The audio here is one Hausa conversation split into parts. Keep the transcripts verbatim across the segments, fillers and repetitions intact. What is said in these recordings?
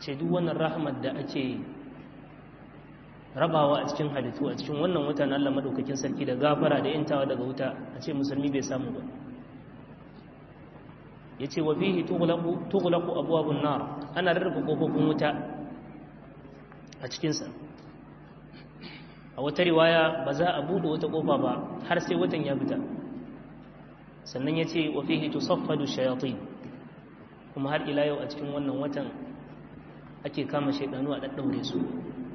ce duk wannan rahmat da ake rabawa a cikin halittu a cikin wannan wata na Allah madaukakin sarki da gafara da yantawa daga wuta a ce musulmi bai samu ba. yace wa fihi tughlaqu tughlaqu abwabun nar, ana rarrafa kofofin wuta a cikin sa. A wata riwaya ba za a bude wata kofa ba har sai watan ya fita. Sannan yace wa fihi tusaffadu shayatin, kuma har ila yau a cikin wannan watan ake kama shaydanu a daddaure su.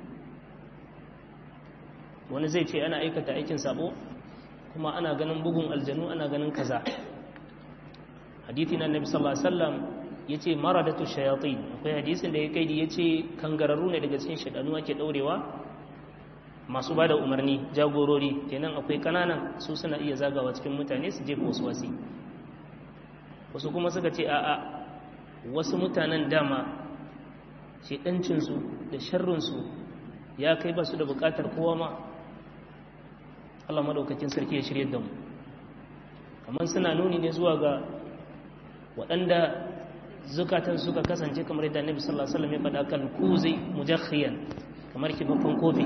Wani zai ce ana aikata aikin sabo kuma ana ganin bugun aljanu, ana ganin kaza. Hadithi na Annabi sallallahu alaihi wasallam yace maradatu shayatin, akwai hadisin da ya kaidi yace kangararru ne daga cikin shaydanu ake daurewa, masu bada umarni, jagorori. Kenan akwai kananan su suna iya zagawa cikin mutane su jefa wasu wasi. Wasu kuma suka ce a'a, wasu mutanen dama shedancin su da sharrin su ya kai ba su da bukatar kowa ma. Allah madaukakin sarki ya shirye da mu. Kamar suna nuni ne zuwa ga waɗanda zukatan suka kasance kamar yadda Annabi sallallahu alaihi wasallam ya faɗa, kan kuzi mujakhiyan, kamar kifaffen kofi.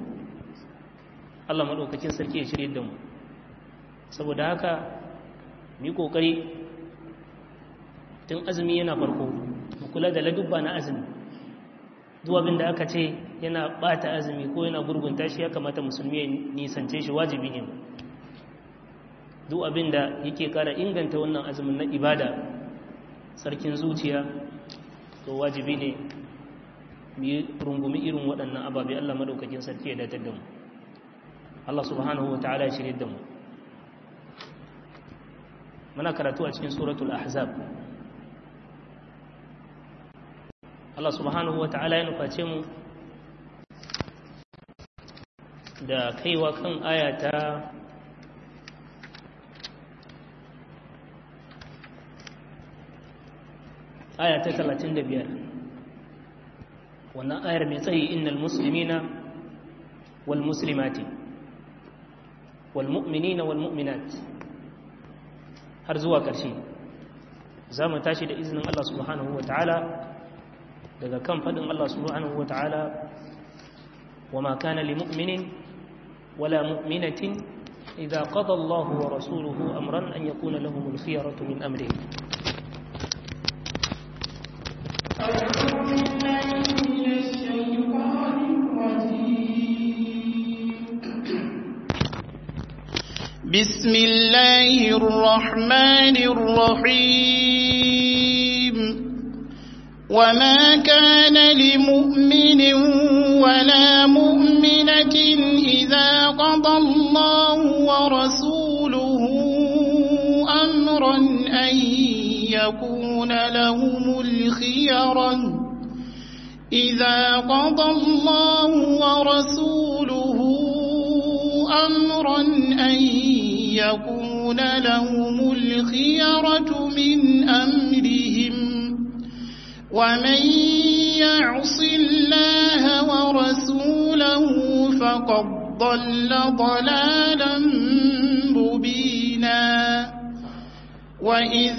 Allah madaukakin sarki ya shirye da mu. Saboda haka mu yi kokari tun azumi yana farko mu kula da ladubba na azumi. Duk abin da aka ce yana bata azumi ko yana gurgunta shi, ya kamata musulmi ya nisance shi, wajibi ne. Duk abin da yake kara inganta wannan azumin na ibada, sarkin zuciya, to wajibi ne mu yi rungumi irin waɗannan ababe. Allah madaukakin sarki ya datar da mu. Allah subhanahu wa ta'ala ya shirye da mu. Muna karatu a cikin suratul ahzab. Allah subhanahu wa ta'ala ya nuface mu da kaiwa kan ayata ayata talatin da biyar. Wannan ayar mai tsayi, innal muslimina wal muslimati wal mu'minina wal mu'minat, har zuwa ƙarshe. Za mu tashi da izinin Allah subhanahu wa ta'ala daga kan faɗin Allah subhanahu wa ta'ala, wa ma kana li mu'minin wala mu'minatin idza qada Allahu wa rasuluhu amran an yakuna lahumul khiyaratu min amrihim. بسم الله الرحمن الرحيم. وما كان لمؤمن ولا مؤمنة إذا قضى الله ورسوله أمرا أن يكون لهم الخيرة إذا قضى الله ورسوله أمرا أن يكون لهم الخيرة من أمرهم ومن يعص الله ورسوله فقد ضل ضلالا مبينا. وإذ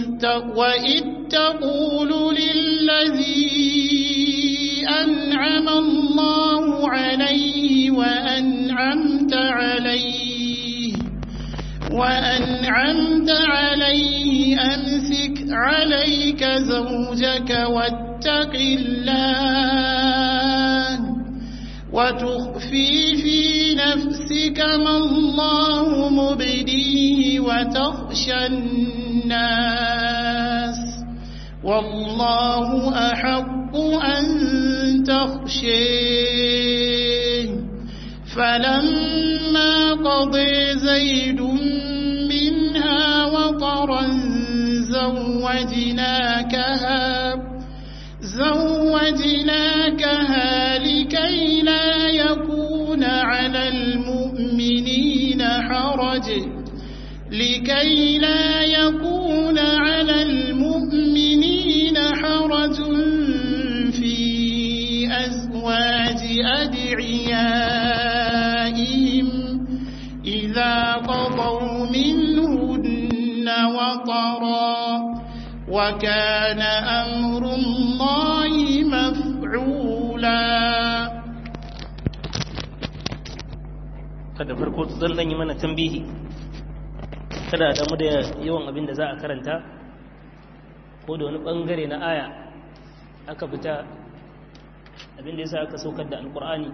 تقول للذي أنعم الله عليه وأنعمت عليه وأنعمت عليه أمسك عليك زوجك واتق الله وتخفي في نفسك ما الله مبديه وتخشى الناس والله أحق أن تخشيه. فلما قضى زيد منها وطرا زوجناكها زوجناكها لكي لا يكون على المؤمنين حرج لكي لا يكون على المؤمنين حرج في أزواج أدعيائهم إذا قضوا منهن وطرا وكان أمر الله مفعولا. kada farko zan dan yi mana tambihi kada a damu da yawan abin da za a karanta ko da wani bangare na aya aka fita abin da yasa aka saukar da alkur'ani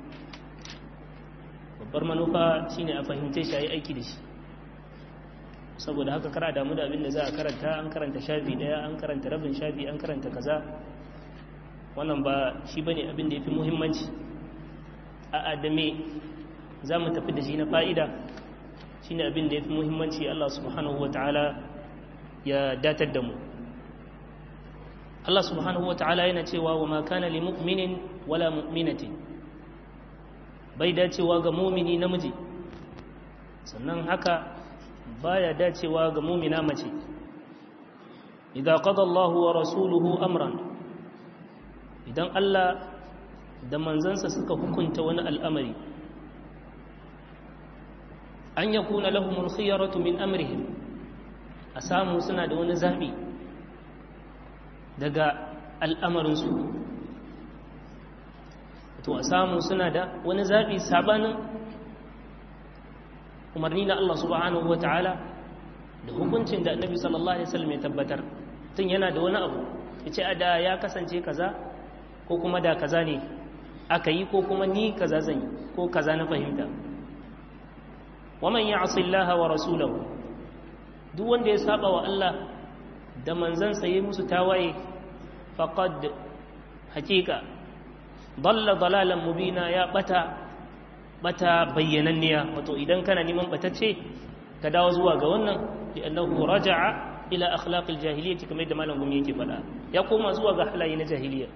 babbar manufa shine a fahimce shi a yi aiki da shi saboda haka kara damu da abin da za a karanta an karanta shafi daya an karanta rabin shafi an karanta kaza wannan ba shi bane abin da yafi muhimmanci a adame za mu tafi da shi na fa'ida shine abin da yafi muhimmanci Allah subhanahu wataala ya datar da mu Allah subhanahu wataala yana cewa wa ma kana lil mu'minin wala mu'minatin bai dacewa ga mu'mini namiji sannan haka baya dacewa ga mu'mina mace idza qada Allahu wa rasuluhu amran idan Allah da manzansa suka hukunta wani al'amari an yakuna lahumul khiyaratu min amrihim a samu suna da wani zabi daga al'amarinsu to a samu suna da wani zabi sabanin umarni na Allah subhanahu wa ta'ala da hukuncin da annabi sallallahu alaihi wasallam ya tabbatar tun yana da wani abu ya ce a da ya kasance kaza ko kuma da kaza ne aka yi ko kuma ni kaza zan yi ko kaza na fahimta waman ya'si Allah wa rasulahu duk wanda ya saba wa Allah da manzansa yayi musu tawaye faqad hakika dalla dalalan mubina ya bata bata bayyananniya wato idan kana neman batacce ka dawo zuwa ga wannan li annahu raja'a ila akhlaqil jahiliyyah kamar da malam gumi yake fada ya koma zuwa ga halaye na jahiliya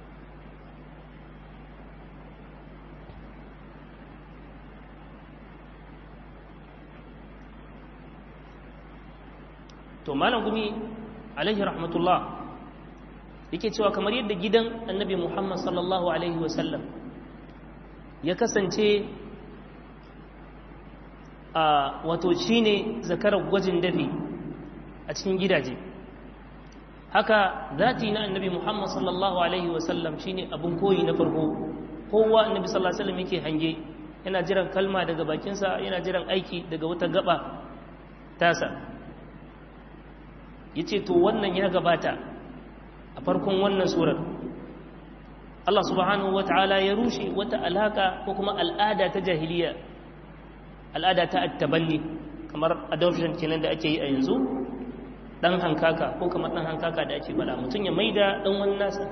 to malam gumi alaihi rahmatullah yake cewa kamar yadda gidan annabi Muhammad sallallahu alaihi wasallam ya kasance a wato shine zakarar gwajin dafi a cikin gidaje haka zati na annabi Muhammad sallallahu alaihi wasallam shine abun koyi na farko kowa annabi sallallahu alaihi wasallam yake hange yana jiran kalma daga bakinsa yana jiran aiki daga wata gaba tasa yace to wannan ya gabata a farkon wannan surar Allah subhanahu wataala ya rushe wata alaka ko kuma al'ada ta jahiliya al'ada ta attabanni kamar adoption kenan da ake yi a yanzu dan hankaka ko kamar dan hankaka da ake bada mutun ya maida dan wani nasa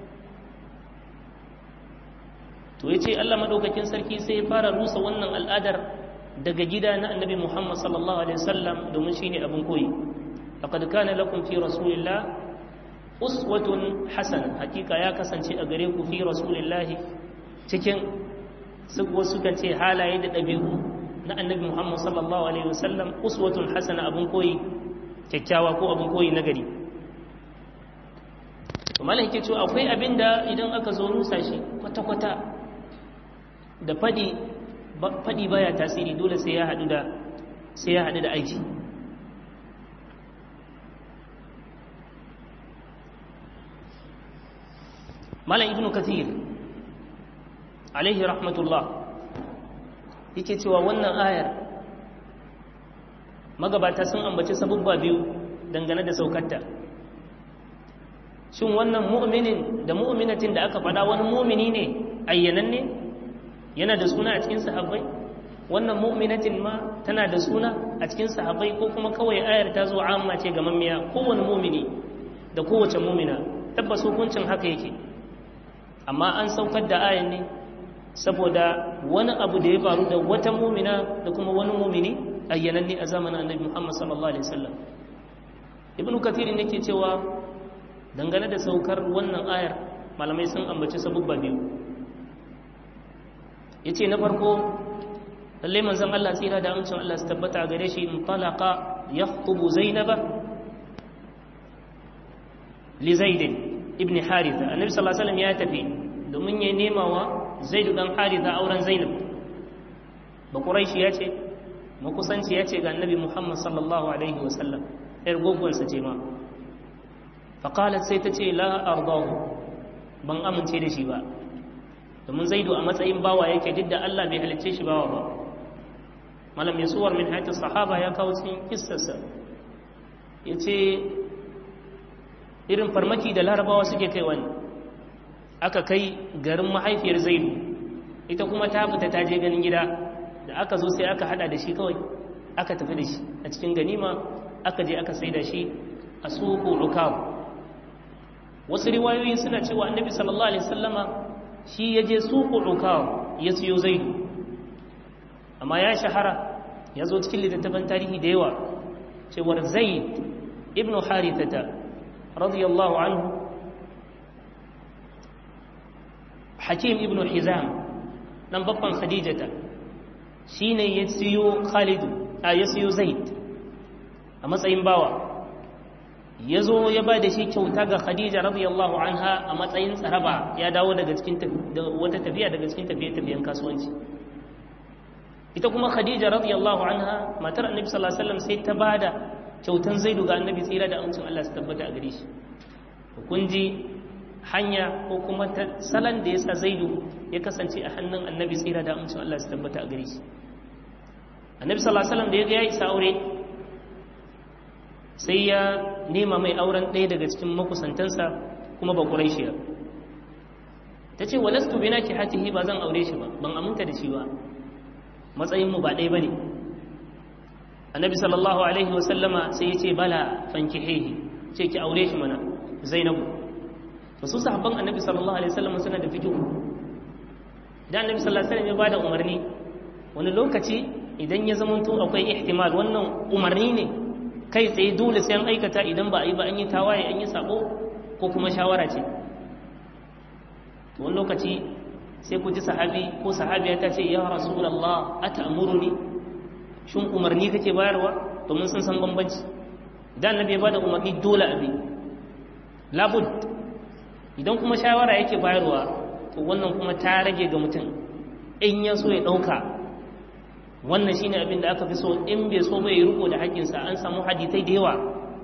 to yace Allah madaukakin sarki sai ya fara rusa wannan al'adar daga gida na annabi Muhammad sallallahu alaihi wasallam domin shine abin koyi laqad kana lakum fi rasulillah uswatun hasana hakika ya kasance a gare ku fi rasulillah cikin wasu kan ce halaye da dabi'u na annabi Muhammad sallallahu alaihi wasallam uswatun hasana abun koyi kyakkyawa ko abun koyi nagari to malai yake cewa akwai abinda idan aka zo rusa shi kwata kwata da fadi fadi baya tasiri dole sai ya hadu da sai ya hadu da aiki malam ibnu kathir alaihi rahmatullah yake cewa wannan ayar magabata sun ambaci sabubba biyu dangane da saukarta shin wannan mu'minin da mu'minatin da aka faɗa wani mu'mini ne ayyananne yana da suna a cikin sahabbai wannan mu'minatin ma tana da suna a cikin sahabbai ko kuma kawai ayar ta zo amma ce ga mammiya kowane mu'mini da kowace mu'mina tabbas hukuncin haka yake amma an saukar da ayan ne saboda wani abu da ya faru da wata mumina da kuma wani mumini ayyananne a zamanin annabi Muhammad sallallahu alaihi wasallam ibnu kathir ne ke cewa dangane da saukar wannan ayar malamai sun ambaci sabubba biyu yace na farko lalle manzon Allah tsira da amincin Allah su tabbata gare shi in talaqa yakhubu zainaba li zaid ibn haritha annabi sallallahu alaihi wasallam ya tafi domin ya nema wa zaid dan haritha auren zainab ba quraishi ya ce makusanci ya ce ga annabi Muhammad sallallahu alaihi wasallam yar gogonsa ce ma faqalat sai ta ce la ardahu ban amince da shi ba domin zaidu a matsayin bawa yake duk da Allah bai halicce shi bawa ba malam yasuwar min hayati sahaba ya kawo cikin kissarsa yace irin farmaki da larabawa suke kai wani aka kai garin mahaifiyar zaidu ita kuma ta fita ta je ganin gida da aka zo sai aka hada da shi kawai aka tafi da shi a cikin ganima aka je aka sai da shi a suku ukab. wasu riwayoyi suna cewa annabi sallallahu alaihi wasallama shi ya je suku ukab ya siyo zaidu, amma ya shahara ya zo cikin littattafan tarihi da yawa cewar zaid ibn harithata radiyallahu anhu hakim ibn hizam dan babban khadijata shine ya siyo khalid a ya siyo zaid a matsayin bawa, ya zo ya ba da shi kyauta ga khadija radiyallahu anha a matsayin tsaraba, ya dawo daga cikin wata tafiya daga cikin tafiye-tafiyen kasuwanci. ita kuma khadija radiyallahu anha matar annabi sallallahu alaihi wasallam sai ta bada kyautan zaidu ga annabi tsira da amincin Allah su tabbata a gare shi. kun ji hanya ko kuma ta salan da yasa zaidu ya kasance a hannun annabi tsira da amincin Allah su tabbata a gare shi. annabi sallallahu alaihi wasallam da ya ga ya isa aure sai ya nema mai auren ɗaya daga cikin makusantansa kuma ba quraishiya. tace walastu binaki hatihi, ba zan aure shi ba, ban aminta da shi ba, matsayinmu ba ɗaya ba ne. annabi sallallahu alaihi wasallama sai ya ce bala fankihehi, ce ki aure shi mana zainabu. to su sahabban annabi sallallahu alaihi wasallama suna da fikihu, da annabi sallallahu alaihi wasallam ya bada umarni wani lokaci idan ya zamanto akwai ihtimal wannan umarni ne kai tsaye dole sai an aikata, idan ba a yi ba an yi tawaye an yi sabo, ko kuma shawara ce. to wani lokaci sai ku ji sahabi ko sahabiya ta ce ya rasulullah ata'muruni, shin umarni kake bayarwa? domin sun san bambanci. dan annabi ya bada umarni dole abi labud. idan kuma shawara yake bayarwa to wannan kuma ta rage ga mutum in ya so ya dauka, wannan shine abin da aka fi so. in bai so bai riko da haƙƙinsa. an samu hadisai da yawa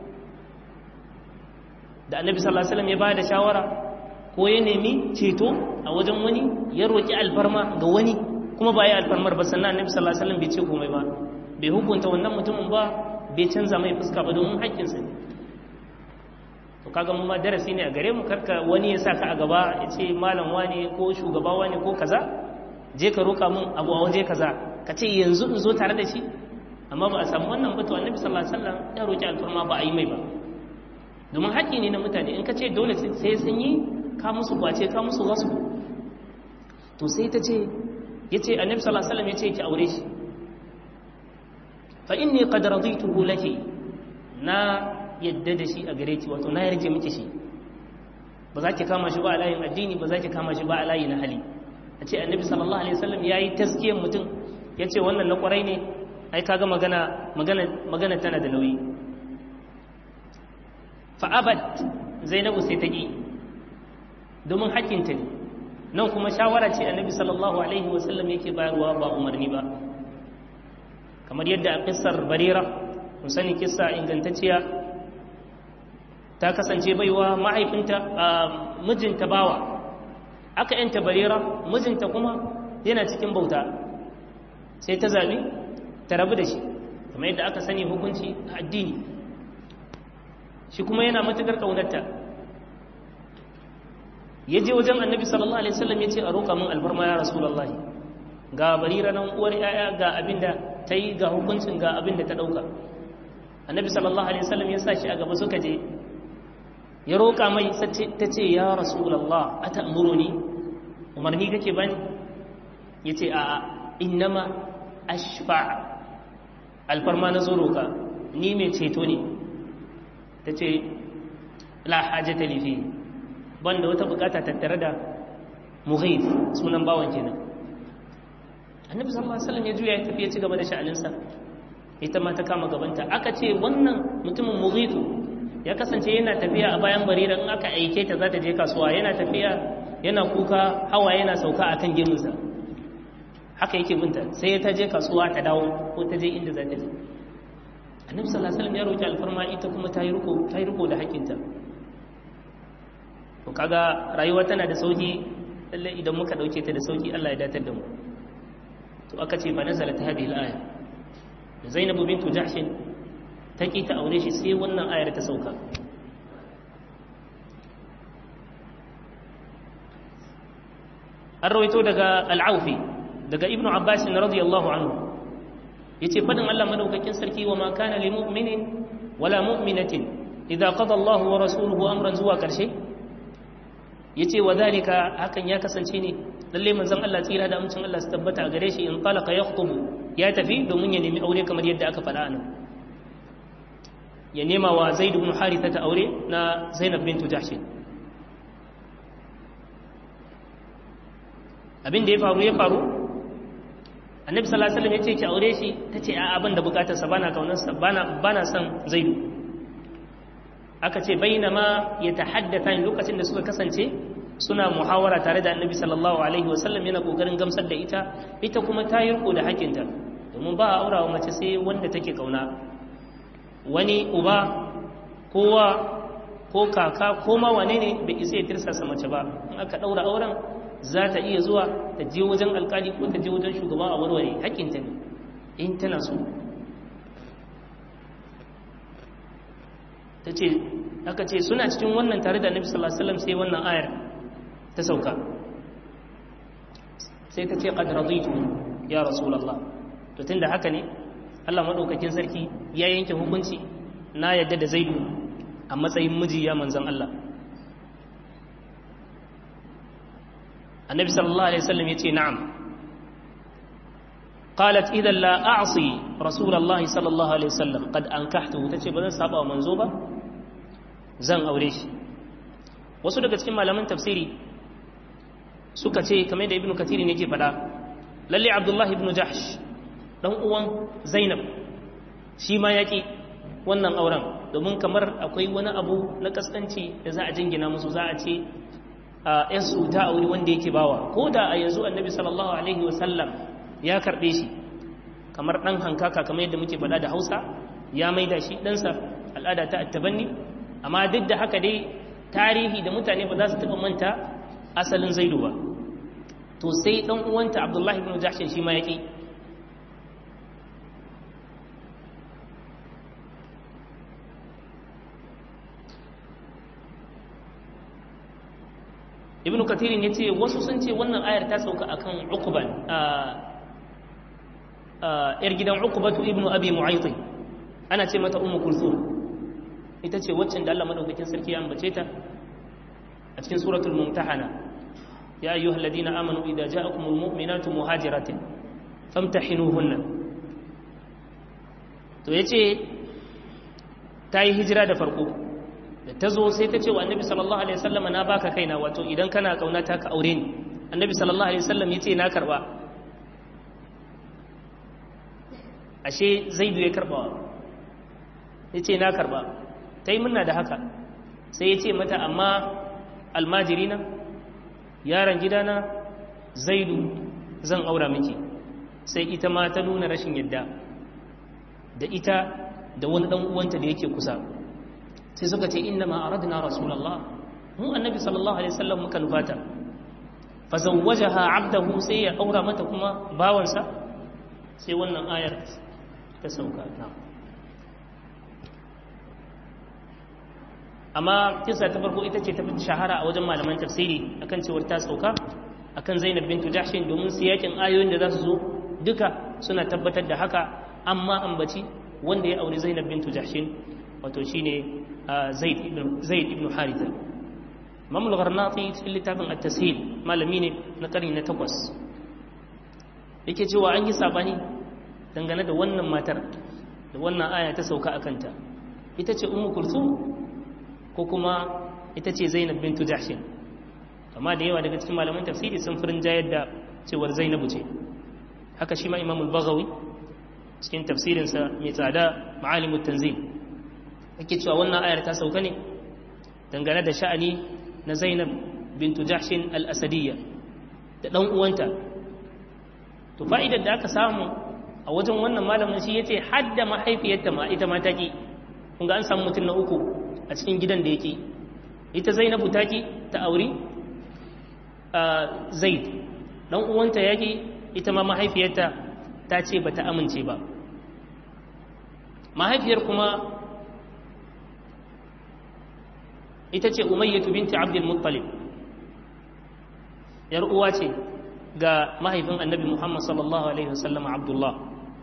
da annabi sallallahu alaihi wasallam ya bada shawara ko ya nemi ceto a wajen wani, ya roƙi alfarma ga wani kuma ba ya alfarmar ba, sannan annabi sallallahu alaihi wasallam bai ce komai ba, bai hukunta wannan mutumin ba, bai canza mai fuska ba, domin haƙƙinsa ne. to kaga mu ma darasi ne a gare mu, karka wani ya saka a gaba ya ce malam wani ko shugaba wani ko kaza, je ka roƙa mun abu a waje kaza, ka ce yanzu in zo tare da shi, amma ba a samu wannan ba. to annabi sallallahu alaihi wasallam ya roƙi alfarma ba a yi mai ba, domin haƙƙi ne na mutane. in ka ce dole sai sun yi, ka musu kwace, ka musu wasu. to sai ta ce ya ce annabi sallallahu alaihi wasallam ya ce ki aure shi, fa inni qad radituhu laki, na yadda da shi a gare ki, wato na yarje miki shi, ba za ki kama shi ba a layin addini, ba za ki kama shi ba a layi na hali. a ce annabi sallallahu alaihi wasallam yayi taskiyar mutum, ya ce wannan na kwarai ne, ai kaga magana magana magana tana da nauyi. fa abad, zainabu sai ta ki, domin haƙƙinta ne. nan kuma shawara ce annabi sallallahu alaihi wasallam yake bayarwa ba umarni ba, kamar yadda a kissar barira, mun sani kissa ingantacciya, ta kasance baiwa mahaifinta a mijinta bawa, aka yanta barira, mijinta kuma yana cikin bauta, sai ta zabi ta rabu da shi, kamar yadda aka sani hukunci a addini. shi kuma yana matukar ƙaunarta, ya je wajen annabi sallallahu alaihi wasallam ya ce a roƙa min alfarma ya rasulullahi, ga barira nan uwar yaya, ga abinda ta yi, ga hukuncin, ga abinda ta ɗauka. annabi sallallahu alaihi wasallam ya sa shi a gaba, suka je, ya roƙa mai, ta ce ya rasulullah ata'muruni, umarni kake bani? ya ce a'a, innama ashfa, alfarma na zo roƙa, ni mai ceto ne. ta ce la hajjata li fi, banda wata bukata tattare da Mughith, sunan bawan kenan. annabi sallallahu alaihi wasallam ya juya ya tafi ya ci gaba da sha'aninsa, ita ma ta kama gabanta. aka ce wannan mutumin Mughith ya kasance yana tafiya a bayan barira, in aka aike ta za ta je kasuwa, yana tafiya yana kuka, hawa yana sauka akan gemunsa, haka yake binta, sai ta je kasuwa ta dawo ko ta je inda za ta je. annabi sallallahu alaihi wasallam ya roki alfarma, ita kuma ta yi riko ta yi riko da hakinta. to kaga rayuwa tana da sauki lalle idan muka dauke ta da sauki, Allah ya datar da mu. to aka ce fa nazalat hadhihi al-aya, Zainabu bintu Jahshin ta ki ta aure shi sai wannan ayar ta sauka. An rawaito daga Al-Aufi daga Ibn Abbas radiyallahu anhu yace fadin Allah madaukakin sarki wa ma kana lil mu'minin wala mu'minatin idza qada Allahu wa rasuluhu amran zuwa karshe yace wa zalika hakan ya kasance ne lalle manzon Allah tsira da amincin Allah su tabbata a gare shi in talaqa yakhutubu ya tafi domin ya nemi aure kamar yadda aka faɗa anan ya nema wa Zaid ibn Haritha ta aure na Zainab bintu Jahsh. Abin da ya faru ya faru Annabi sallallahu alaihi wasallam yace ki aure shi tace a abin da bukatar sa bana kaunar sa bana bana son Zaid. Aka ce bainama yatahaddathan lokacin da suka kasance suna muhawara tare da Annabi sallallahu alaihi wasallam yana kokarin gamsar da ita ita kuma ta yi riko da hakinta domin ba a aurawa mace sai wanda take kauna. Wani uba kowa ko kaka ko ma wane ne bai isa ya tirsasa mace ba in aka daura auren za ta iya zuwa ta je wajen alkali ko ta je wajen shugaba a warware hakinta ne in tana so. Ta ce aka ce suna cikin wannan tare da Annabi sallallahu alaihi wasallam sai wannan ayar ta sauka sai ta ce qad raditu ya rasulullah. To tunda haka ne Allah madaukakin sarki ya yanke hukunci na yadda da Zaidu a matsayin miji ya manzon Allah. Annabi sallallahu alaihi wasallam yace na'am. Qalat idan la a'si Rasulullahi sallallahu alaihi wasallam qad ankahtuhu tace bazan saba wa manzo ba zan aure shi. Wasu daga cikin malaman tafsiri suka ce kamar da Ibn Kathir ne yake fada lalle Abdullah ibn Jahsh dan uwan Zainab shi ma yaki wannan auren domin kamar akwai wani abu na kaskanci da za a jingina musu za a ce a yansu ta aure wanda yake bawa ko da a yanzu Annabi sallallahu alaihi wasallam ya karbe shi kamar dan hankaka kamar yadda muke faɗa da Hausa ya maida shi ɗansa al'ada ta attabanni amma duk da haka dai tarihi da mutane ba za su taɓa manta asalin Zaidu ba. To sai dan uwanta Abdullah ibn Jahsh shi ma yake Ibn Kathir ya ce wasu sun ce wannan ayar ta sauka akan Uqban yar gidan Uqbatu ibn Abi Mu'ayth ana ce mata Ummu Kulthum ita ce waccan da Allah madaukakin sarki ya ambace ta a cikin suratul Mumtahana ya ayyuhalladhina amanu idza ja'akumul mu'minatu muhajiratin famtahinuhunna. To yace ta yi hijira da farko da ta zo sai ta ce wa Annabi sallallahu alaihi wasallam na baka kaina wato idan kana kaunata ka aure ni. Annabi sallallahu alaihi wasallam yace na karba ashe Zaidu ya karba yace na karba tai munna da haka sai yace mata amma almajirina yaron gidana Zaidu zan aura miki. Sai ita ma ta nuna rashin yadda da ita da wani dan uwanta da yake kusa sai suka ce inna ma aradna rasulullah mu Annabi sallallahu alaihi wasallam muka nufata fa zawwajaha abdahu sai ya aura mata kuma bawansa sai wannan ayar ta sauka. Amma kisa ta farko ita ce ta fi shahara a wajen malaman tafsiri akan cewar ta sauka akan Zainab bintu Jahsh domin siyakin ayoyin da za su zo duka suna tabbatar da haka amma ambaci wanda ya auri Zainab bintu Jahsh wato shine Zaid ibn Zaid ibn Haritha. Imam al-Gharnati cikin littafin at-Tashil malami ne na karni na takwas yake cewa an yi sabani dangane da wannan matar da wannan aya ta sauka akanta ita ce Ummu Kulthum ko kuma ita ce Zainab bintu Jahsh. Amma da yawa daga cikin malaman tafsiri sun furin jayar da cewar Zainabu ce. Haka shi ma Imam al-Baghawi cikin tafsirinsa mai tsada Ma'alimut Tanzil yake cewa wannan ayar ta sauka ne dangane da sha'ani na Zainab bintu Jahsh al-Asadiyya da dan uwanta. To fa'idar da aka samu a wajen wannan malamin shi yace hadda mahaifiyarta ma ita ma take. Kun ga an samu mutum na uku a cikin gidan da yake. Ita Zainabu take ta auri Zaid dan uwanta yake ita ma mahaifiyarta ta ce bata amince ba mahaifiyar kuma ita ce umayyatu binti abdul muttalib, yar uwa ce ga mahaifin annabi muhammad sallallahu alaihi wasallam abdullah.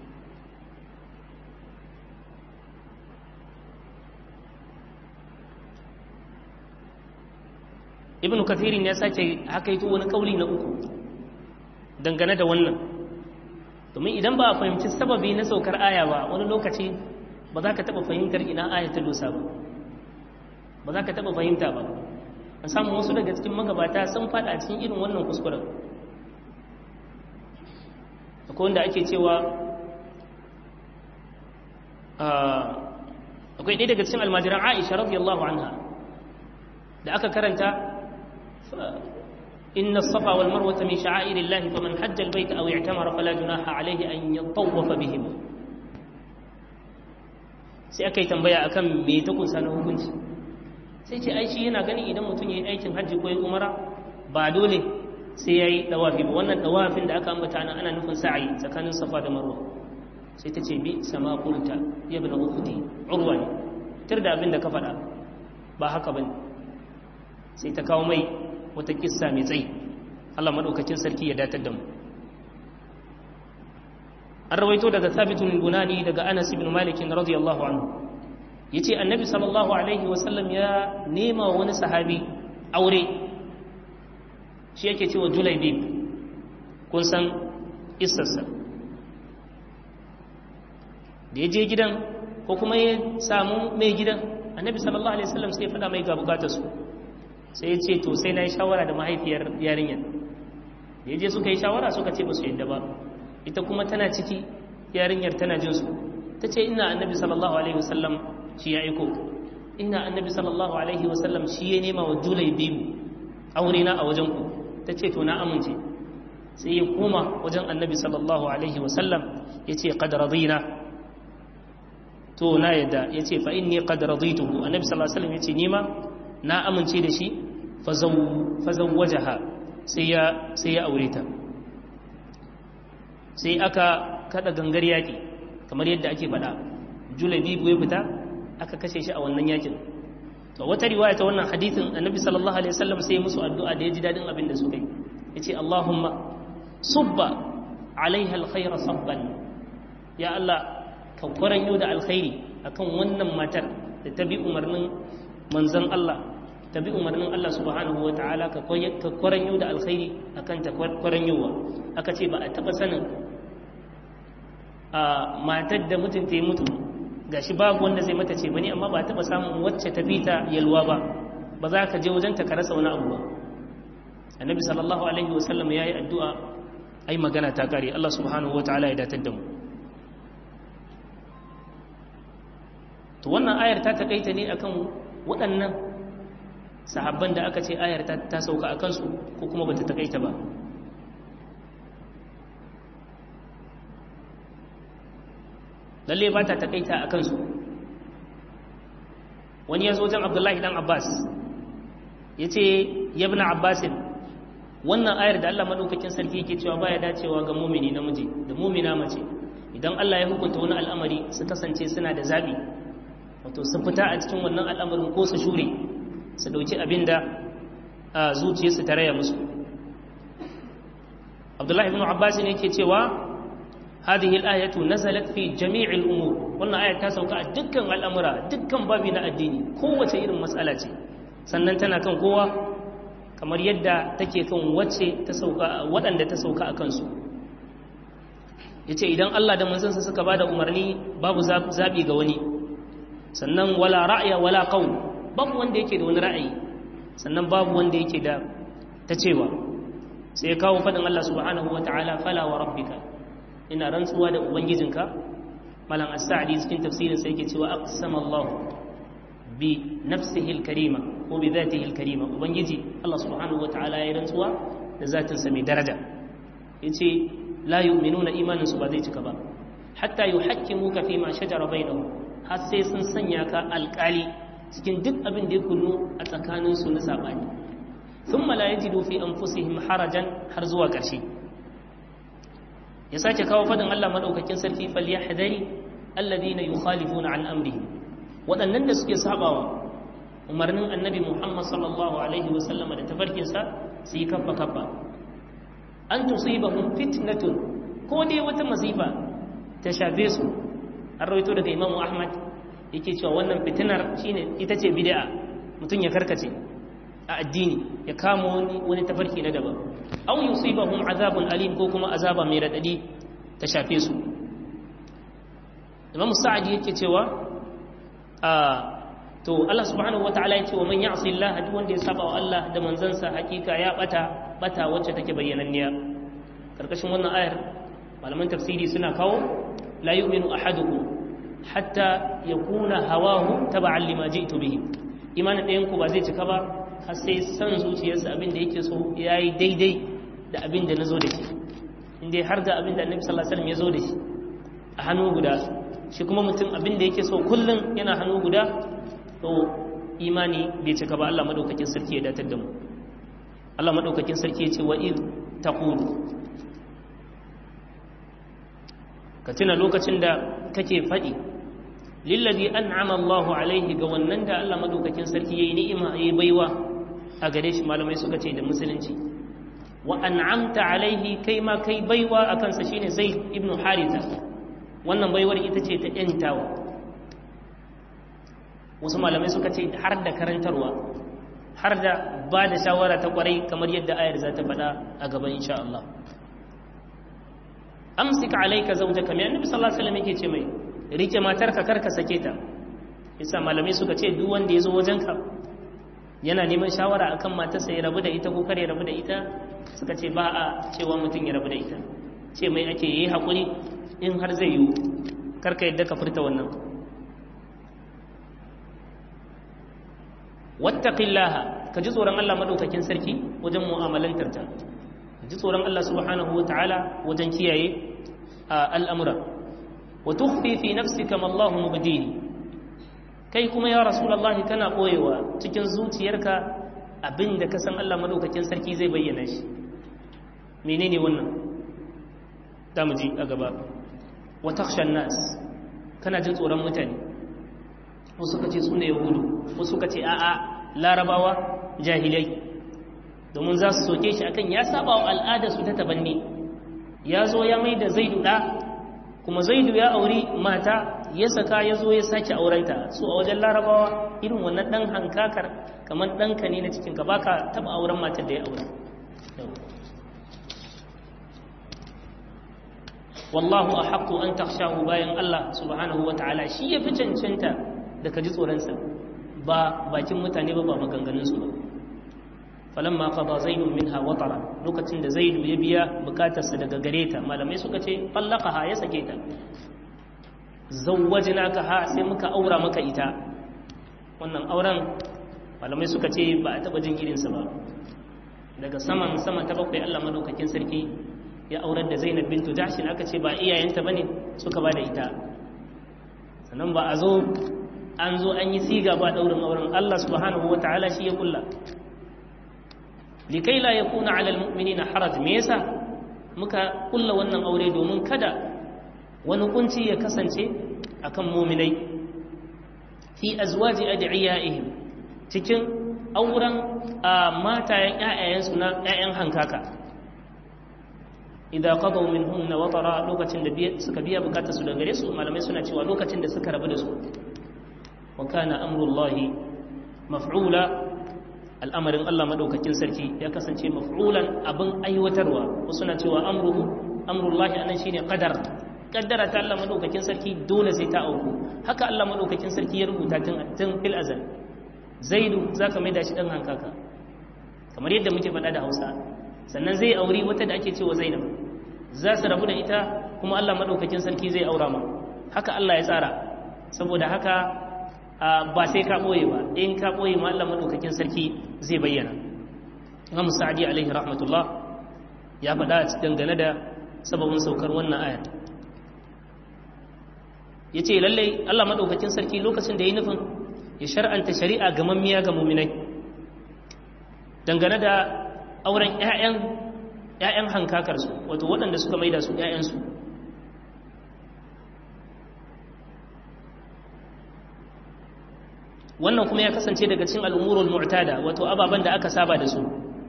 ibn kathirin ya sake hakaito wani kauli na uku dangane da wannan, domin idan ba a fahimci sababi na saukar aya ba wani lokaci ba za ka taɓa fahimtar ina aya ta dosa ba ba za ka taɓa fahimta ba. an samu wasu daga cikin magabata sun faɗa cikin irin wannan kuskuren. akwai wanda ake cewa akwai ɗaya daga cikin almajiran aisha radiyallahu anha da aka karanta إن الصفا والمروة من شعائر الله فمن حج البيت أو اعتمر فلا جناح عليه أن يطوف بهما. sai aka yi tambaya akan me ta kunsa na hukunci, sai ce aishi yana gani idan mutum ya yi aikin hajji ko ya umara ba dole sai ya yi dawafi ba. wannan dawafin da aka ambata ana ana nufin sa'ayi tsakanin safa da marwa. sai ta ce bi sama kulta ya bi na ukhti urwa ne, tar da abin da ka faɗa ba haka bane. sai ta kawo mai wata kissa mai tsayi. Allah madaukakin sarki ya datar da mu. an rawaito daga Thabitun al-Bunani daga Anas ibn Malik radiyallahu anhu yace annabi sallallahu alaihi wasallam ya nema wani sahabi aure, shi yake cewa Julaybib, kun san kissarsa. da ya je gidan ko kuma ya samu mai gidan, annabi sallallahu alaihi wasallam sai ya faɗa mai ga bukatarsu. sai ya ce to sai na yi shawara da mahaifiyar yarinyar. da ya je suka yi shawara suka ce ba su yadda ba, ita kuma tana ciki yarinyar tana jin su. ta ce ina annabi sallallahu alaihi wasallam shi ya aiko, ina annabi sallallahu alaihi wasallam shi ya nema wa Julaybib aure na a wajen ku. ta ce to na amince. sai ya koma wajen annabi sallallahu alaihi wasallam ya ce qad radina, to na yadda. ya ce fa inni qad radituhu, annabi sallallahu alaihi wasallam ya ce nima na amince da shi. fazawwajaha, sai ya sai ya aure ta. sai aka kada gangar yaki kamar yadda ake faɗa. Julaybib ya fita aka kashe shi a wannan yakin. to wata riwaya ta wannan hadisin annabi sallallahu alaihi wasallam sai musu addu'a da ya ji dadin abin da suka yi. yace Allahumma subba alaiha alkhayra sabban, ya Allah ka kwaranyo da alkhairi akan wannan matar da ta bi umarnin manzon Allah, ta bi umarnin Allah subhanahu wa ta'ala, ka kwaranyo da alkhairi akan ta kwaranyowa. aka ce ba a taba sanin a matar da mutunta ya mutu gashi babu wanda zai mata ce bane, amma ba a taba samun wacce ta fita yalwa ba, ba za ka je wajen ta ka rasa wani abu ba. annabi sallallahu alaihi wasallam ya yi addu'a, ai magana ta kare. Allah subhanahu wa ta'ala ya datar da mu. to wannan ayar ta takaita ne akan waɗannan sahabban da aka ce ayar ta, ta sauka a kansu, ko kuma bata takaita ba. lalle ba ta takaita a kansu. wani ya zo wajen Abdullahi dan Abbas ya ce yabna Abbasin, wannan ayar da Allah madaukakin sarki yake cewa baya dacewa ga mumini namiji da mumina mace idan Allah ya hukunta wani al'amari su kasance suna da zabi, wato su fita a cikin wannan al'amarin ko su shure, su dauki abinda a zuciyarsu ta raya musu. Abdullahi ibn Abbas ne yake cewa hadhihi al-ayatu nazalat fi jami' al-umur, wannan ayar ta sauka a dukkan al'amura, dukkan babi na addini, kowace irin mas'ala ce, sannan tana kan kowa kamar yadda take kan wacce ta sauka waɗanda ta sauka a kansu. yace idan Allah da manzansa suka bada umarni babu zabi ga wani, sannan wala ra'ya wala qawl, babu wanda yake da wani ra'ayi, sannan babu wanda yake da ta cewa. sai kawo fadin Allah subhanahu wata'ala fala wa rabbika, ina rantsuwa da ubangijinka. malam as-sa'di cikin tafsirin sai yake cewa aqsama Allah bi nafsihi al-karima ko bi dhatihi al-karima, ubangiji Allah subhanahu wata'ala ya rantsuwa da zatin sa mai daraja. yace la yu'minuna imanin su ba zai cika ba hatta yuhakkimuka fi ma shajara bainahum, har sai sun sanya ka alƙali cikin duk abin da ya kullu a tsakanin su na sabani. thumma la yajidu fi anfusihim harajan, har zuwa ƙarshe. ya sake kawo fadin Allah madaukakin sarki falyahdari alladhina yukhalifuna an amrihi waɗannan da suke sabawa umarnin annabi Muhammad sallallahu alaihi wasallama da tafarkinsa su yi kaffa kaffa an tusibahum fitnatun ko dai wata masifa ta shafe su an rawaito daga Imam Ahmad yake cewa wannan fitinar shine ita ce bid'a mutum ya karkace a addini ya kama wani wani tafarki na daban aw yusibahum azabun alim ko kuma azaba mai radadi ta shafe su Imam Sa'di yake cewa a to Allah subhanahu wataala yake wa man ya'si Allah duk wanda ya saba wa Allah da manzansa hakika ya bata bata wacce take bayyananniya karkashin wannan ayar malaman tafsiri suna kawo la yu'minu ahadukum hatta yakuna hawahu tab'an lima ji'tu bihi imanin ɗayan ku ba zai cika ba har sai san zuciyarsa abin da yake so yayi daidai da abin da nazo da shi indai har ga abin da Annabi sallallahu alaihi wasallam ya zo da shi a hannu guda shi kuma mutum abin da yake so kullun yana hannu guda to imani bai cika ba. Allah madaukakin sarki ya datar da mu. Allah madaukakin sarki ya ce wa id taqulu ka tuna lokacin da kake faɗi lillazi an'ama Allahu alaihi ga wannan da Allah madaukakin sarki yayi ni'ima yayi baiwa a gare shi malamai suka ce da musulunci wa an'amta alaihi kai ma kai baiwa akan sa shine Zaid ibn Haritha wannan baiwar ita ce ta yantawa wasu malamai suka ce har da karantarwa har da ba da shawara ta kwarai kamar yadda ayar za ta faɗa a gaban insha Allah amsik alayka zawjaka mai annabi sallallahu alaihi wasallam yake ce mai rike matarka karka sake ta yasa malamai suka ce duk wanda yazo wajenka yana neman shawara akan matarsa ya rabu da ita ko kare rabu da ita suka ce ba a cewa mutum ya rabu da ita ce mai ake yi hakuri in har zai yi karka yadda ka furta wannan wattaqillaha ka ji tsoron Allah madaukakin sarki wajen mu'amalantar ta ji tsoron Allah subhanahu wataala wajen kiyaye al'amura wa tukhfi fi nafsika ma Allah mubdihi kai kuma ya rasulullahi kana koyewa cikin zuciyarka abinda ka san Allah madaukakin sarki zai bayyana shi menene wannan zamu ji a gaba wa takhsha an-nas kana jin tsoron mutane wasu kace su ne yahudu wasu kace a'a larabawa jahilai domin za su soke shi akan ya saba wa al'ada su ta tabanni ya zo ya mai da zaidu da kuma zaidu ya auri mata ya saka ya zo ya sake aurenta su a wajen larabawa irin wannan dan hankakar kamar ɗanka ne na cikin ka baka taba auren matar da ya aura wallahu ahaqqu an takhshahu bayan Allah subhanahu wataala shi ya fi cancanta da ka ji tsoronsa ba bakin mutane ba ba maganganunsu ba falamma qada zaidun minha watara lokacin da zaidu ya biya bukatarsa daga gare ta malamai suka ce fallaqaha ya sake ta zawwajnakaha sai muka aura maka ita wannan auren malamai suka ce ba a taba jin irinsa ba daga saman sama ta bakwai Allah madaukakin sarki ya aurar da Zainab bintu Jahsh aka ce ba iyayenta bane suka ba da ita sannan ba a zo an zo an yi siga ba daurin auren Allah subhanahu wataala shi ya kulla likai la yakuna ala almu'minina haraj me yasa muka kulla wannan aure domin kada wani kunci ya kasance akan mu'minai fi azwaji adiyaihim cikin auren matayen ƴaƴayensu na ƴaƴan hankaka idan qadaw minhunna watara lokacin da suka biya bukatar su daga gare su malamai suna cewa lokacin da suka rabu da su wa kana amrullahi maf'ula al'amarin Allah madaukakin sarki ya kasance maf'ulan abin aiwatarwa wasu na cewa amruhu amrullahi anan shine qadar kaddara ta Allah madaukakin sarki dole sai ta auku haka Allah madaukakin sarki ya rubuta tun tun fil azal zaidu zaka mai da shi dan hankaka kamar yadda muke faɗa da Hausa sannan zai auri wata da ake cewa Zainab za su rabu da ita kuma Allah madaukakin sarki zai aura ma haka Allah ya tsara saboda haka ba sai ka ɓoye ba in ka ɓoye ma Allah maɗaukakin sarki zai bayyana Imam Sa'di alaihi rahmatullah ya faɗa dangane da sababin saukar wannan aya yace lalle Allah maɗaukakin sarki lokacin da yayi nufin ya shar'anta shari'a ga mammiya ga mu'minai dangane da auren ƴaƴan ƴaƴan hankakar su wato waɗanda suka maida su ƴaƴan su wannan kuma ya kasance daga cikin al'umurul mu'tada wato ababan da aka saba da su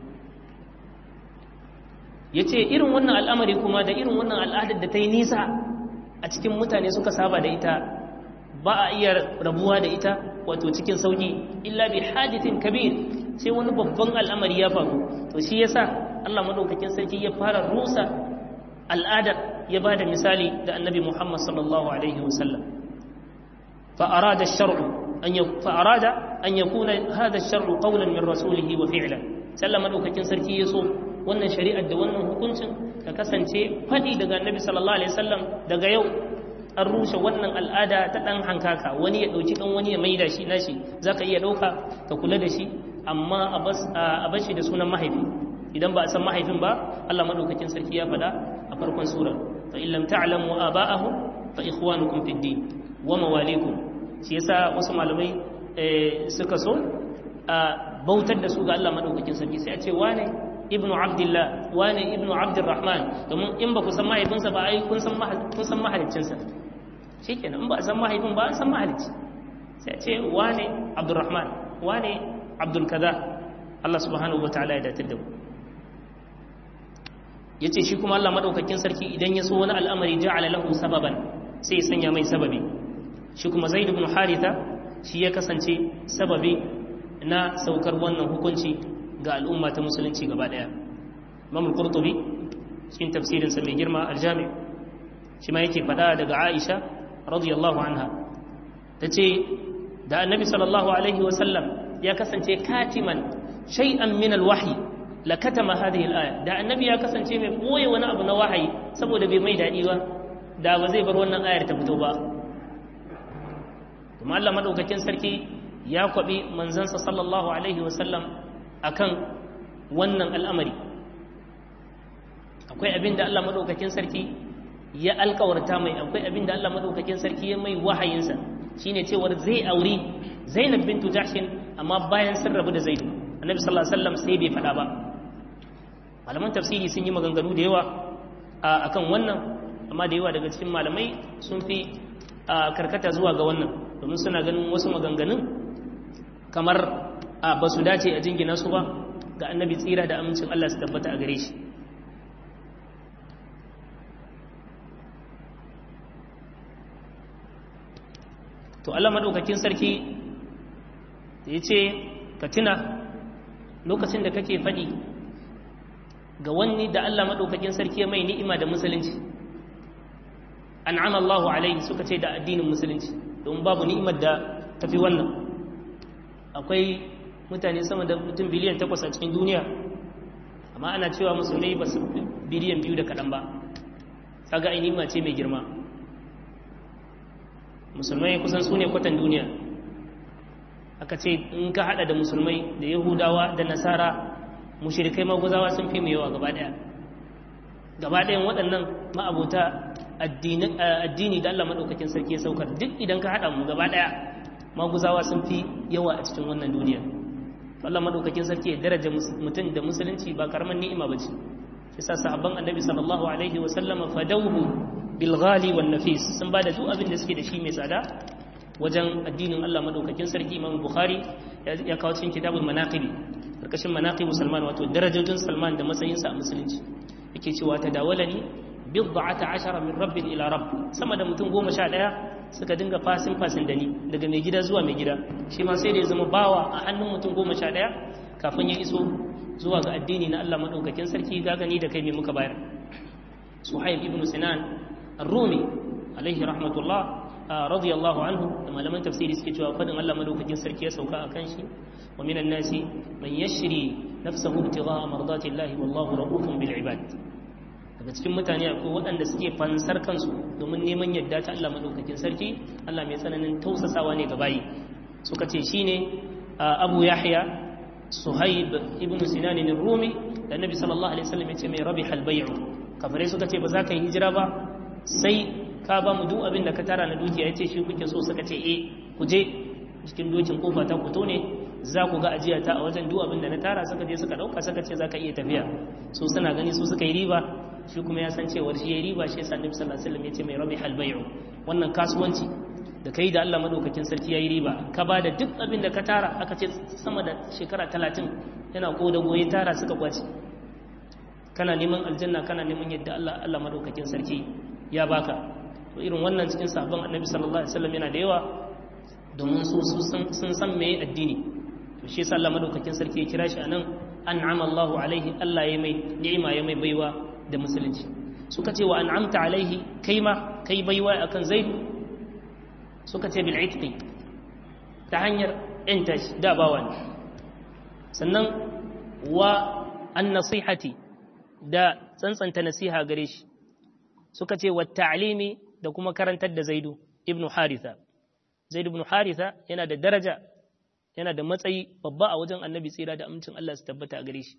yace irin wannan al'amari kuma da irin wannan al'adar da ta yi nisa a cikin mutane suka saba da ita ba a iya rabuwa da ita wato cikin sauki illa bi hadithin kabir sai wani babban al'amari ya faru to shi yasa Allah madaukakin sarki ya fara rusa al'adar ya bada misali da annabi Muhammad sallallahu alaihi wasallam fa arada ash-shar'u an fa arada an yakuna hadha ash-shar'u qawlan min rasulihi wa fi'lan sallama madaukakin sarki yaso wannan shari'ar da wannan hukuncin ka kasance fadi daga annabi sallallahu alaihi wasallam daga yau an rushe wannan al'ada ta dan hankaka wani ya dauki dan wani ya maida shi nashi zaka iya dauka ka kula da shi amma a bashi da sunan mahaifi idan ba a san mahaifin ba Allah madaukakin sarki ya fada a farkon sura fa in lam ta'lamu aba'ahum fa ikhwanukum fid din wa mawalikum shi yasa wasu malamai suka so a bautar da su ga Allah madaukakin sarki sai a ce wane ibnu abdullah wane ibnu abdurrahman domin in ba ku san mahaifinsa ba ai kun san kun san mahaliccinsa shikenan in ba a san mahaifin ba an san mahalicci sai a ce wane abdurrahman wane abdul kaza Allah subhanahu wataala ya datar da mu yace shi kuma Allah madaukakin sarki idan ya so wani al'amari ja'ala lahu sababan sai ya sanya mai sababi shi kuma Zaid ibn Haritha shi ya kasance sababi na saukar wannan hukunci ga al'umma ta musulunci gaba daya Imam al-Qurtubi cikin tafsirin sa mai girma al-Jami' shi ma yake fada daga Aisha radiyallahu anha tace da Annabi sallallahu alaihi wa sallam ya kasance katiman shay'an min al-wahyi lakatama hadhihi al-aya da Annabi ya kasance mai koye wani abu na wahayi saboda bai mai dadi ba da ba zai bar wannan ayar ta fito ba kuma Allah madaukakin sarki ya kwabi manzansa sallallahu alaihi wasallam akan wannan al'amari akwai abinda Allah madaukakin sarki ya alƙawarta mai akwai abinda Allah madaukakin sarki ya mai wahayinsa shine cewar zai auri Zainab bintu Jahshin amma bayan sun rabu da Zaid Annabi sallallahu alaihi wasallam sai bai fada ba malaman tafsiri sun yi maganganu da yawa akan wannan amma da yawa daga cikin malamai sun fi karkata zuwa ga wannan domin suna ganin wasu maganganun kamar ba su dace a jingina su ba ga annabi tsira da amincin Allah su tabbata a gare shi to Allah madaukakin sarki ya ce ka tuna lokacin da kake faɗi ga wani da Allah madaukakin sarki ya mai ni'ima da musulunci an'ama Allahu alaihi suka ce da addinin musulunci don babu ni'imar da tafi wannan akwai mutane sama da mutum biliyan takwas a cikin duniya amma ana cewa musulmai ba su biliyan biyu da kaɗan ba kaga ai ni'ima ce mai girma musulmai kusan su ne kwatan duniya aka ce in ka hada da musulmai da yahudawa da nasara mushrikai maguzawa sun fi mu yawa gaba daya gaba dayan waɗannan ma'abota addini da Allah madaukakin sarki ya saukar duk idan ka hada mu gaba daya maguzawa sun fi yawa a cikin wannan duniya Allah madaukakin sarki ya daraja mutum da musulunci ba karaman ni'ima bace yasa sahabban annabi sallallahu alaihi wa sallama fadawhu bil ghali wan nafis sun bada duk abin da suke da shi mai tsada wajen addinin Allah madaukakin sarki Imam Bukhari ya kawo cikin kitabul manaqib karkashin manaqib Salman wato darajojin Salman da matsayinsa a musulunci yake cewa tadawalani bid'ata ashara min rabbin ila rabb sama da mutum goma sha ɗaya suka dinga fasin fasin da ni daga mai gida zuwa mai gida shi ma sai da ya zama bawa a hannun mutum goma sha ɗaya kafin ya iso zuwa ga addini na Allah madaukakin sarki ga gani da kai mai muka bayar Suhaib ibn Sinan ar-Rumi alaihi rahmatullah radiyallahu anhu da malaman tafsiri suke cewa fadin Allah madaukakin sarki ya sauka akan shi wa minan nasi man yashri nafsahu ibtigha'a mardati Allah wallahu ra'ufun bil ibad daga cikin mutane akwai waɗanda suke fansar kansu domin neman yadda ta Allah madaukakin sarki Allah mai tsananin tausasawa ne ga bayi suka ce shine Abu Yahya Suhaib ibn Sinan ar-Rumi da Annabi sallallahu alaihi wasallam ya ce mai rabihal bay'u kafare suka ce ba za ka yi hijira ba sai ka ba mu duk abin da ka tara na dukiya yace shi kuke so suka ce eh ku je cikin dokin kofa ta ku tone za ku ga ajiya ta a wajen duk abin da na tara suka je suka dauka suka ce za ka iya tafiya su suna gani su suka yi riba shi kuma ya san cewar shi ya riba shi yasa Annabi sallallahu alaihi wasallam ya ce mai rabihal bay'u wannan kasuwanci da kai da Allah madaukakin sarki yayi riba ka ba da duk abin da ka tara aka ce sama da shekara talatin yana koda goye tara suka kwace kana neman aljanna kana neman yadda Allah Allah madaukakin sarki ya baka to irin wannan cikin sahabban annabi sallallahu alaihi wasallam yana da yawa domin su sun san meye addini to shi yasa Allah madaukakin sarki ya kira shi anan an'ama Allahu alaihi Allah ya mai ni'ima ya mai baiwa da musulunci suka ce wa an'amta alaihi kai ma kai baiwa akan zaid suka ce bil itqi ta hanyar intash da bawa ne sannan wa an nasihati da tsantsanta nasiha gare shi suka ce wa ta'limi da kuma karantar da zaidu ibn haritha zaidu ibn haritha yana da daraja yana da matsayi babba a wajen annabi tsira da amincin Allah su tabbata a gare shi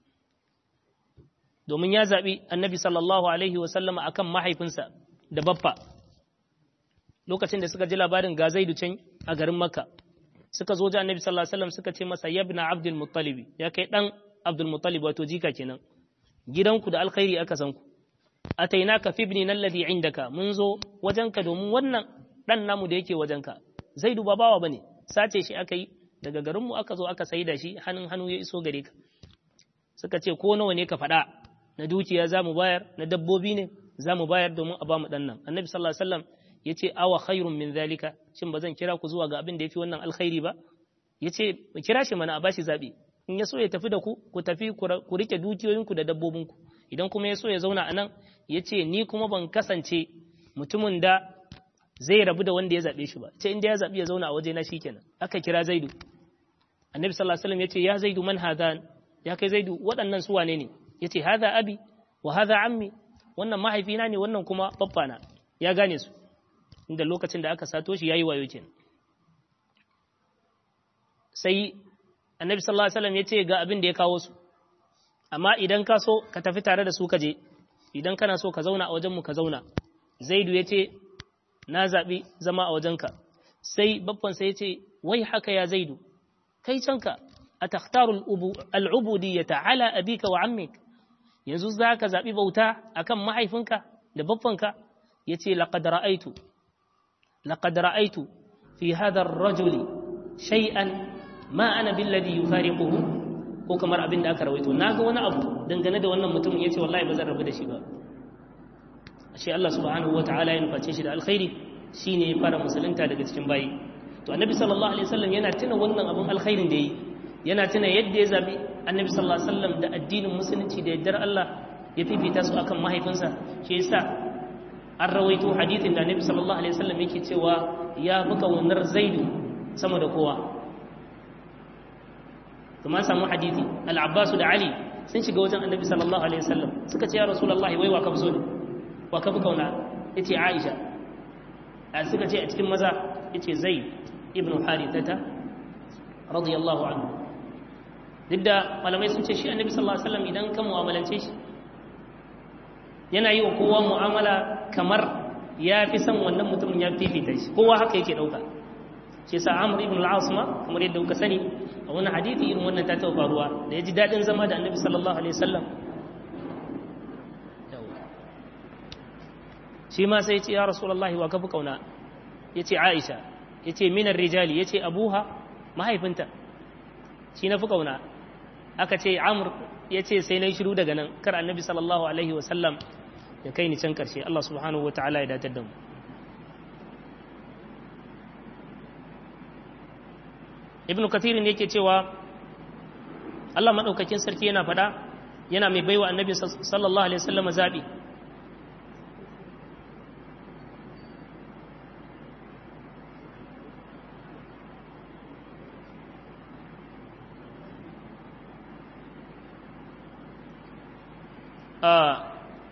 domin ya zaɓi annabi sallallahu alaihi wasallama akan mahaifinsa da baffa lokacin da suka ji labarin ga zaidu can a garin makka suka zo ji annabi sallallahu alaihi wasallam suka ce masa yabna abdul muttalib ya kai dan abdul muttalib wato jika kenan gidanku da alkhairi aka san ku atainaka fi ibnina alladhi indaka mun zo wajenka domin wannan dan namu da yake wajenka zaidu ba bawa bane sace shi aka yi daga garin mu aka zo aka saida shi hannun hannu ya iso gare ka suka ce ko nawa ne ka faɗa na dukiya zamu bayar na dabbobi ne zamu bayar domin a bamu dan nan annabi sallallahu alaihi wasallam yace awa khairun min zalika shin bazan kira ku zuwa ga abin da yafi wannan alkhairi ba yace mu kira shi mana a bashi zabi in ya so ya tafi da ku ku tafi ku rike dukiyoyinku da dabbobinku idan kuma ya so ya zauna a nan ya ce ni kuma ban kasance mutumin da zai rabu da wanda ya zaɓe shi ba ce inda ya zaɓi ya zauna a waje na shi kenan aka kira zaidu annabi sallallahu alaihi wasallam ya ce ya zaidu man hadan ya kai zaidu waɗannan su wane ne ya ce hadha abi wa hadha ammi wannan mahaifina ne wannan kuma babbana ya gane su inda lokacin da aka sato shi yayi wayo kenan sai annabi sallallahu alaihi wasallam ya ce ga abin da ya kawo su amma idan ka so ka tafi tare da su ka je idan kana so ka zauna a wajenmu ka zauna zaidu ya ce na zaɓi zama a wajenka sai babbansa ya ce wai haka ya zaidu kai canka a takhtaru al'ubudiyyata ala abika wa ammik yanzu za ka zaɓi bauta akan mahaifinka da babbanka ya ce laqad ra'aitu laqad ra'aitu fi hadha ar-rajuli shay'an ma ana billadhi yufariquhu ko kamar abin da aka rawaito naga wani abu dangane da wannan mutumin yace wallahi ba zan rabu da shi ba ashe Allah subhanahu wataala ya nuface shi da alkhairi shine ya fara musulunta daga cikin bayi to annabi sallallahu alaihi wasallam yana tuna wannan abun alkhairin da yi yana tuna yadda ya zabi annabi sallallahu alaihi wasallam da addinin musulunci da yaddar Allah ya fifita su akan mahaifinsa shi yasa an rawaito hadithin da annabi sallallahu alaihi wasallam yake cewa ya buka wannan zaidu sama da kowa kuma samu hadisi al-Abbas da Ali sun shiga wajen Annabi sallallahu alaihi wasallam suka ce ya Rasulullahi wai wa ka so ne wa ka fi kauna yace Aisha a suka ce a cikin maza yace Zaid ibn Harithata radiyallahu anhu didda malamai sun ce shi Annabi sallallahu alaihi wasallam idan ka mu'amalance shi yana yi wa kowa mu'amala kamar ya fi san wannan mutumin ya fifita shi kowa haka yake dauka shi yasa Amr ibn al-As ma kamar yadda kuka sani a wani hadisi irin wannan ta taɓa faruwa da ya ji daɗin zama da Annabi sallallahu alaihi wasallam shi ma sai ya ce ya Rasulullahi wa kafi kauna ya ce Aisha ya ce minar rijali ya ce abuha mahaifinta shi na fi kauna aka ce Amr ya ce sai na yi shiru daga nan kar Annabi sallallahu alaihi wasallam ya kai ni can ƙarshe Allah subhanahu wa ta'ala ya datar da mu ibn kathirin yake cewa Allah madaukakin sarki yana fada yana mai baiwa annabi sallallahu alaihi wasallam zabi a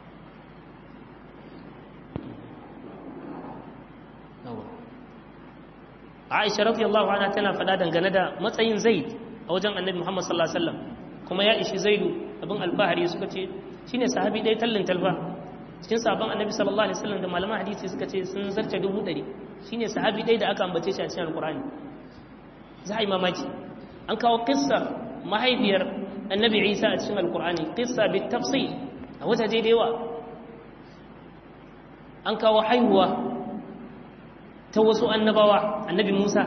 Aisha radiyallahu anha tana faɗa dangane da matsayin Zaid a wajen Annabi Muhammad sallallahu alaihi wasallam kuma ya ishi Zaidu abin alfahari suka ce shine sahabi dai tallin talfa cikin sahabban Annabi sallallahu alaihi wasallam da malaman hadisi suka ce sun zarce dubu ɗari shine sahabi dai da aka ambace shi a cikin Alqur'ani za a yi mamaki an kawo kissa mahaifiyar Annabi Isa a cikin Alqur'ani kissa bi tafsil a wajaje da yawa an kawo haihuwa ta wasu annabawa, annabi Musa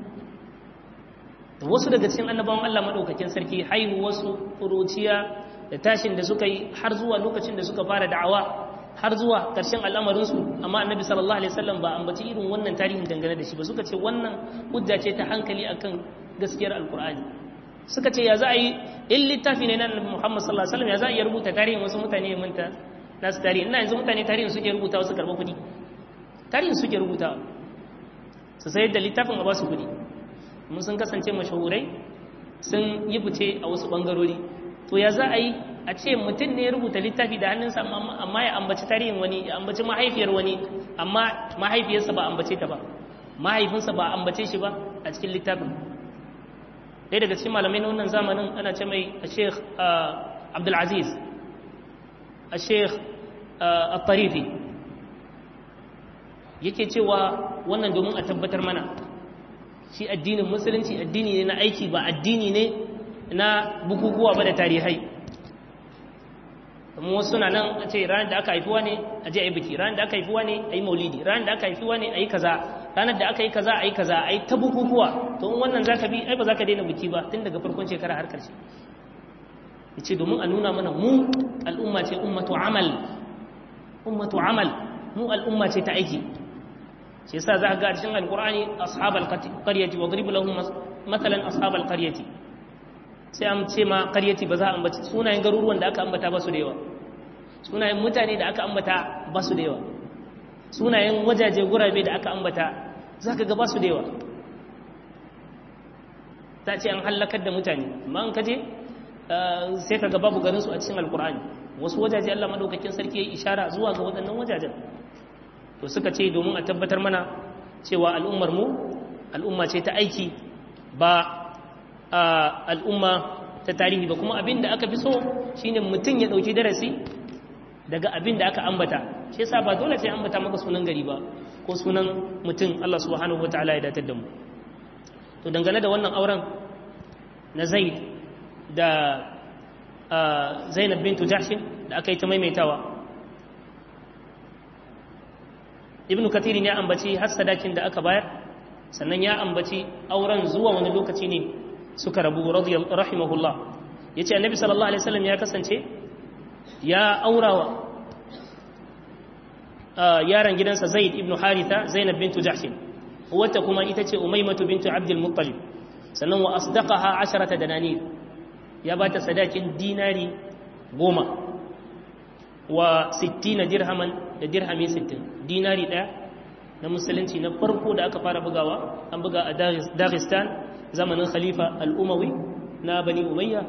da wasu daga cikin annabawan Allah madaukakin sarki, haihu wasu furuciya da tashin da suka yi har zuwa lokacin da suka fara da'awa har zuwa ƙarshen al'amarinsu. Amma annabi sallallahu alaihi wasallam ba ambaci irin wannan tarihin dangane da shi ba. Suka ce wannan hujja ce ta hankali akan gaskiyar alkur'ani. Suka ce ya za a yi in littafi ne na annabi Muhammad sallallahu alaihi wasallam, ya za a iya rubuta tarihin wasu mutane ya manta nasu tarihin. Ina yanzu mutane tarihin suke rubuta wasu karɓar kuɗi, tarihin suke rubuta su sayar da littafin a ba su kuɗi. Mun sun kasance mashahurai, sun yi fice a wasu ɓangarori. To ya za a yi a ce mutum ne ya rubuta littafi da hannunsa amma ya ambaci tarihin wani, ya ambaci mahaifiyar wani, amma mahaifiyarsa ba ambace ta ba, mahaifinsa ba ambace shi ba a cikin littafin. ɗaya daga cikin malamai na wannan zamanin ana ce mai a sheikh abdulaziz a sheikh al-tarifi yake cewa wannan domin a tabbatar mana shi addinin musulunci addini ne na aiki, ba addini ne na bukukuwa ba da tarihai. kuma wasu na nan a ce ranar da aka haifuwa ne a je a yi biki, ranar da aka haifuwa ne a yi maulidi, ranar da aka haifuwa ne a yi kaza, ranar da aka yi kaza a yi kaza, a yi ta bukukuwa. To in wannan za ka bi ai ba za ka daina biki ba tun daga farkon shekara har ƙarshe. ya ce domin a nuna mana mu al'umma ce ummatu amal, ummatu amal, mu al'umma ce ta aiki. shi yasa za ka ga cikin alkur'ani ashabal qaryati wa drib lahum mathalan ashabal qaryati, sai an ce ma qaryati ba za a ambaci sunayen garuruwan da aka ambata ba su da yawa, sunayen mutane da aka ambata ba su da yawa, sunayen wajaje gurabe da aka ambata za ka ga ba su da yawa. ta ce an hallakar da mutane, amma an kaje sai ka ga babu garinsu a cikin alkur'ani. wasu wajaje Allah madaukakin sarki ya yi ishara zuwa ga waɗannan wajajen. to suka ce domin a tabbatar mana cewa al'ummar mu al'umma ce ta aiki ba al'umma ta tarihi ba. kuma abin da aka fi so shine mutum ya ɗauki darasi daga abin da aka ambata. shi yasa ba dole sai ambata maka sunan gari ba ko sunan mutum. Allah subhanahu wataala ya datar da mu. to dangane da wannan auren na Zaid da Zainab bintu Jahsh da aka yi ta maimaitawa, Ibn Kathir ya ambaci har sadakin da aka bayar, sannan ya ambaci auren zuwa wani lokaci ne suka rabu radiyallahu rahimahullah. yace Annabi sallallahu alaihi wasallam ya kasance ya aurawa yaran gidansa Zaid ibn Haritha Zainab bintu Jahsh, wata kuma ita ce Umaymatu bintu Abdul Muttalib, sannan wa asdaqaha asharata dananir, ya bata sadakin dinari goma wa sittina dirhaman da dirhami sittin. dinari daya na musulunci na farko da aka fara bugawa an buga a Dagestan zamanin khalifa al-Umawi na Bani Umayya,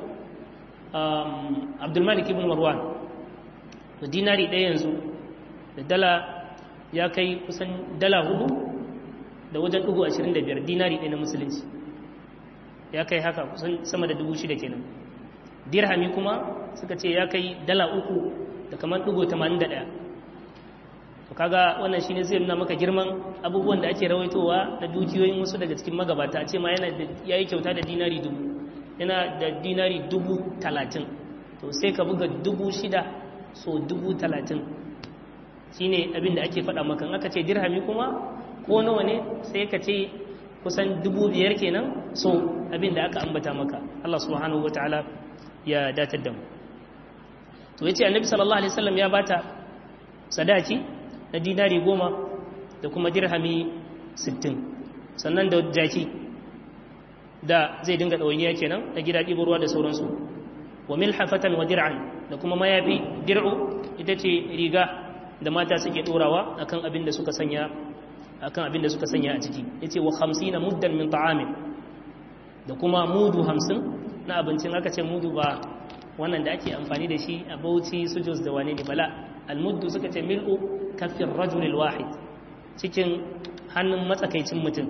Abdul Malik ibn Marwan. da dinari daya yanzu da dala ya kai kusan dala hudu da wajen dugu ashirin da biyar. dinari daya na musulunci ya kai haka kusan sama da dubu shida kenan. dirhami kuma suka ce ya kai dala uku da kamar dugu tamanin da daya. to kaga wannan shine zai nuna maka girman abubuwan da ake rawaitowa da dukiyoyin wasu daga cikin magabata. a ce ma yana da yayi kyauta da dinari dubu, yana da dinari dubu talatin. to sai ka buga dubu shida so dubu talatin shine abin da ake faɗa maka. aka ce dirhami kuma ko nawa ne sai ka ce kusan dubu biyar kenan so abin da aka ambata maka. Allah subhanahu wataala ya datar da mu. to yace Annabi sallallahu alaihi wasallam ya bata sadaki na dinari goma da kuma dirhami sittin, sannan da jaki da zai dinga ɗawainiya kenan da gida ɗibo ruwa da sauransu. wa milhafatan wa dir'an, da kuma mayafi. dir'u ita ce riga da mata suke ɗorawa akan abin da suka sanya akan abin da suka sanya a ciki. yace wa hamsina muddan min ta'amin, da kuma mudu hamsin na abincin. aka ce mudu ba wannan da ake amfani da shi a Bauchi su Jos da wane ne bala. almuddu suka ce mil'u kafin rajulil wahid, cikin hannun matsakaicin mutum.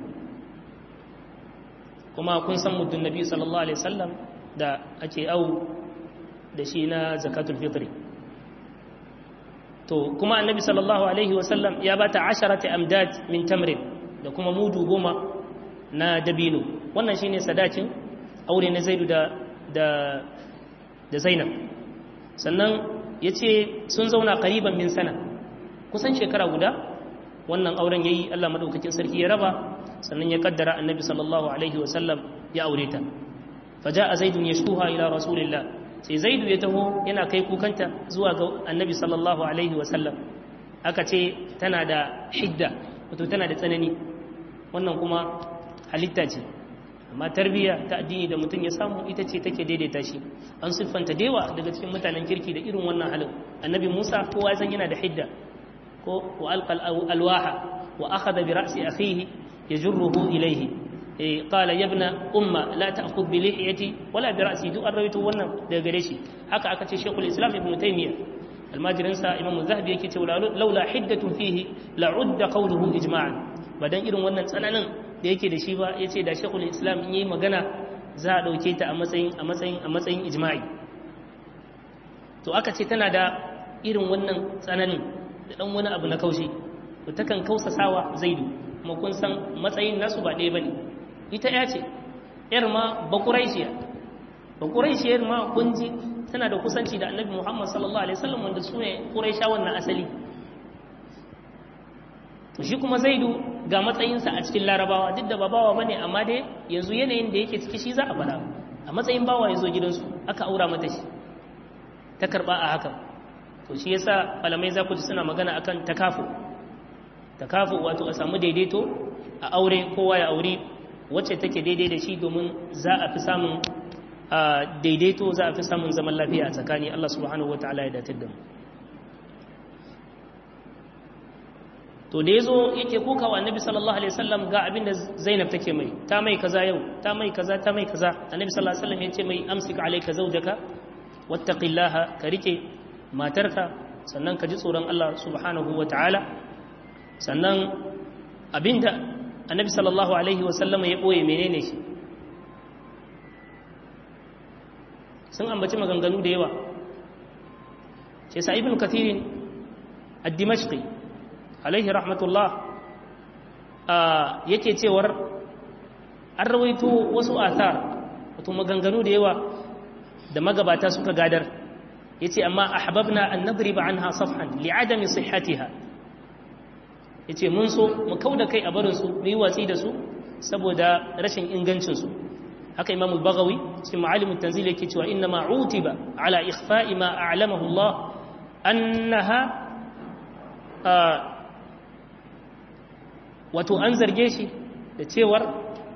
kuma kun san muddun nabi sallallahu alaihi wasallam da ake au da shi na zakatul fitri. to kuma annabi sallallahu alaihi wasallam ya bata asharati amdad min tamrin, da kuma mudu goma na dabino. wannan shine sadakin aure na Zaidu da da da Zainab. sannan yace sun zauna qariban min sana, kusan shekara guda wannan auren yayi Allah madaukakin sarki ya raba sannan ya kaddara annabi sallallahu alaihi wasallam ya aure ta faja'a zaidun yashkuha ila rasulillah sai zaidu ya taho yana kai kukanta zuwa ga annabi sallallahu alaihi wasallam aka ce tana da hidda wato tana da tsanani wannan kuma halitta ce amma tarbiyya ta addini da mutum ya samu ita ce take daidaita shi an siffanta dewa daga cikin mutanen kirki da irin wannan halin annabi Musa kowa ya san yana da hidda ko wa alqal alwaha wa akhadha bi ra'si akhihi yajruhu ilayhi eh qala ya ibna umma la ta'khudh bi lihiyati wala bi ra'si duk an rawaito wannan daga gare shi haka aka ce Sheikhul Islam Ibn Taymiyyah almajirin sa Imam Zahabi yake cewa laula hiddatun fihi la'udda qawluhu ijma'an badan irin wannan tsananin da yake da shi ba yace da Sheikhul Islam in yi magana za a dauke ta a matsayin a matsayin a matsayin ijma'i to aka ce tana da irin wannan tsananin da dan wani abu na kaushi to takan kausasawa Zaidu kuma kun san matsayin nasu ba ɗaya bane ita ya ce yar ma bakuraishiya bakuraishiyar ma kunji tana da kusanci da Annabi Muhammad sallallahu alaihi wasallam wanda su ne Quraishawan na asali to shi kuma Zaidu ga matsayinsa a cikin Larabawa duk da ba bawa bane amma dai yanzu yanayin da yake ciki shi za a fada a matsayin bawa yazo gidansu aka aura mata shi ta karba a haka to shi yasa malamai za ku ji suna magana akan takafu takafu wato a samu daidaito a aure kowa ya aure wacce take daidai da shi domin za a fi samun daidaito za a fi samun zaman lafiya a tsakani Allah subhanahu wataala ya datar da mu to da yazo yake koka wa annabi sallallahu alaihi wasallam ga abin da Zainab take mai ta mai kaza yau ta mai kaza ta mai kaza annabi sallallahu alaihi wasallam yace mai amsik alayka zawjaka wattaqillaha ka rike matarka sannan ka ji tsoron Allah subhanahu wataala sannan abinda annabi sallallahu alaihi wasallam ya boye menene shi sun ambaci maganganu da yawa sai sa ibn kathir ad-dimashqi alaihi rahmatullah yake cewar an rawaito wasu athar wato maganganu da yawa da magabata suka gadar yace amma ahbabna an nadriba anha safhan li'adami sihhatiha yace mun so mu kauda kai a barin su mu yi watsi da su saboda rashin ingancin su haka imam al-baghawi cikin ma'alim at-tanzil yake cewa inna ma utiba ala ikhfa'i ma a'lamahu Allah annaha wato an zarge shi da cewar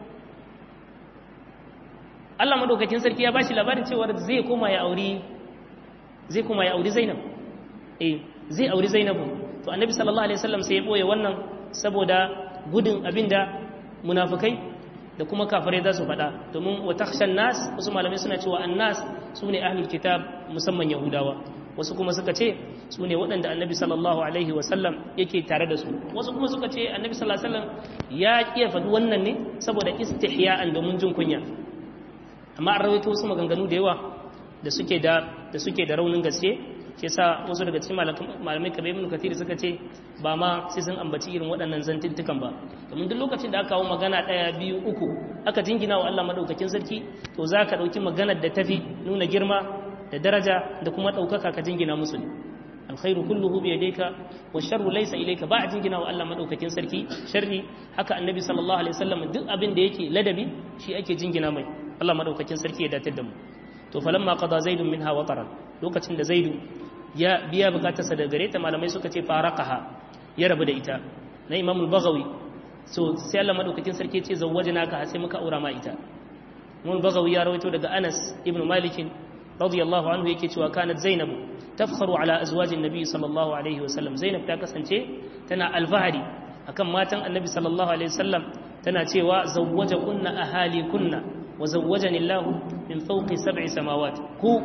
Allah madaukakin sarki ya bashi labarin cewar zai koma ya auri zai koma ya auri Zainab eh zai auri Zainab to annabi sallallahu alaihi wasallam sai ya boye wannan saboda gudun abinda munafikai da kuma kafirai za su faɗa domin wa takhshan nas wasu malamai suna cewa annas sune ahlul kitab musamman yahudawa wasu kuma suka ce su ne waɗanda annabi sallallahu alaihi wasallam yake tare da su wasu kuma suka ce annabi sallallahu alaihi wasallam ya kiya faɗi wannan ne saboda istihya'an domin jin kunya amma an rawaito wasu maganganu da yawa da suke da da suke da raunin gaske ke sa wasu daga cikin malamai kamar ibn kathir suka ce ba ma sai sun ambaci irin waɗannan zantuntukan ba domin duk lokacin da aka kawo magana ɗaya biyu uku aka jingina wa Allah madaukakin sarki to za ka ɗauki maganar da tafi nuna girma da daraja da kuma ɗaukaka ka jingina musu ne alkhairu kulluhu bi yadayka wa sharru laysa ilayka ba a jingina wa Allah madaukakin sarki sharri haka annabi sallallahu alaihi wasallam duk abin da yake ladabi shi ake jingina mai Allah madaukakin sarki ya datar da mu to falamma qada zaidun minha wataran lokacin da zaidu ya biya bukatarsa da gare ta malamai suka ce faraqaha ya rabu da ita na Imam al-Baghawi so sai Allah madaukakin sarki ce zawwajnaka sai muka aura ma ita Imam al-Baghawi ya rawaito daga Anas ibn Malik radiyallahu anhu yake cewa kanat Zainab tafkharu ala azwajin nabi sallallahu alaihi wasallam Zainab ta kasance tana alfahari akan matan annabi sallallahu alaihi wasallam tana cewa zawwajakunna ahalikunna wa zawwajani Allah min fawqi sab'i samawat ku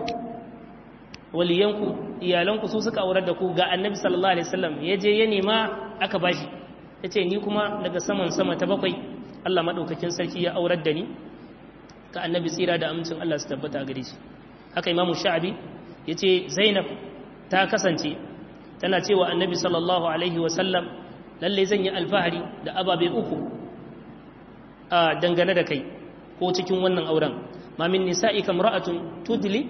waliyanku iyalanku su suka aurar da ku ga annabi sallallahu alaihi wasallam yaje ya nema aka bashi yace ni kuma daga saman sama ta bakwai Allah madaukakin sarki ya aurar da ni ka annabi tsira da amincin Allah su tabbata gare shi haka imamu sha'abi yace Zainab ta kasance tana cewa annabi sallallahu alaihi wasallam lalle zan yi alfahari da ababe uku a dangane da kai ko cikin wannan auren ma min nisa'i kamra'atun tudli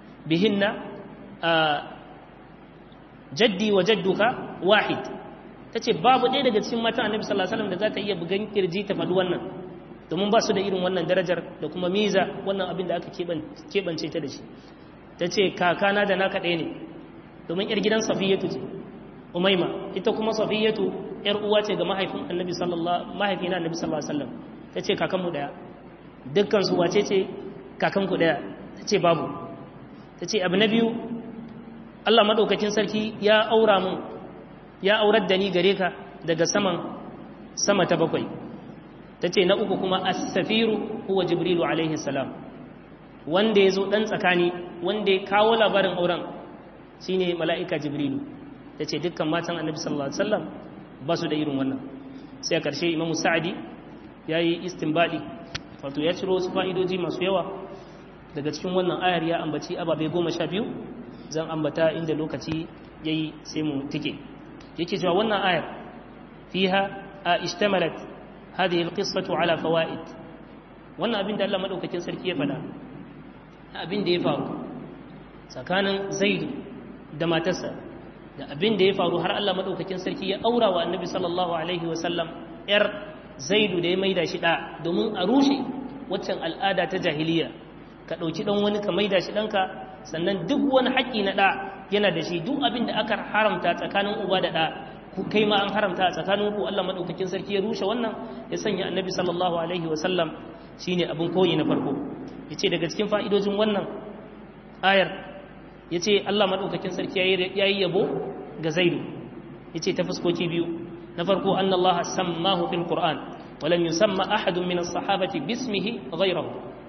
bihinna jaddi wa jadduka wahid tace babu ɗaya daga cikin matan annabi sallallahu alaihi wasallam da za ta iya bugan kirji ta faɗi wannan domin ba su da irin wannan darajar da kuma miza wannan abin da aka keɓance ta da shi tace kakana da naka ɗaya ne domin yar gidan Safiyatu ce Umayma ita kuma Safiyatu yar uwa ce ga mahaifin annabi sallallahu mahaifina annabi sallallahu alaihi wasallam tace kakanmu daya dukkan su wace ce kakanku daya tace babu tace abu na biyu Allah madaukakin sarki ya aura mun ya aurar da ni gare ka daga saman sama ta bakwai tace na uku kuma as-safiru huwa jibrilu alaihi salam wanda yazo dan tsakani wanda ya kawo labarin auren shine mala'ika jibrilu tace dukkan matan annabi sallallahu alaihi wasallam ba su da irin wannan sai a karshe imamu sa'adi yayi istinbadi wato ya ciro wasu fa'idoji masu yawa daga cikin wannan ayar ya ambaci ababe goma sha biyu zan ambata inda lokaci yayi sai mu tike yake cewa wannan ayar fiha ishtamalat hadhihi alqissatu ala fawaid wannan abin da Allah madaukakin sarki ya fada abin da ya faru tsakanin Zaid da matarsa da abin da ya faru har Allah madaukakin sarki ya aura wa Annabi sallallahu alaihi wasallam yar Zaidu da ya maida shi da domin a rushe waccan al'ada ta jahiliya ka dauki dan wani ka maida shi danka sannan duk wani haƙƙi na ɗa yana da shi duk abin da aka haramta tsakanin uba da ɗa ku kai ma an haramta a tsakanin ku Allah madaukakin sarki ya rushe wannan ya sanya annabi sallallahu alaihi wa sallam shine abin koyi na farko yace daga cikin fa'idojin wannan ayar yace Allah madaukakin sarki yayi yabo ga Zaidu yace ta fuskoki biyu na farko anna Allah sammahu fil Qur'an wa lam yusamma ahadun min as-sahabati bismihi ghayrahu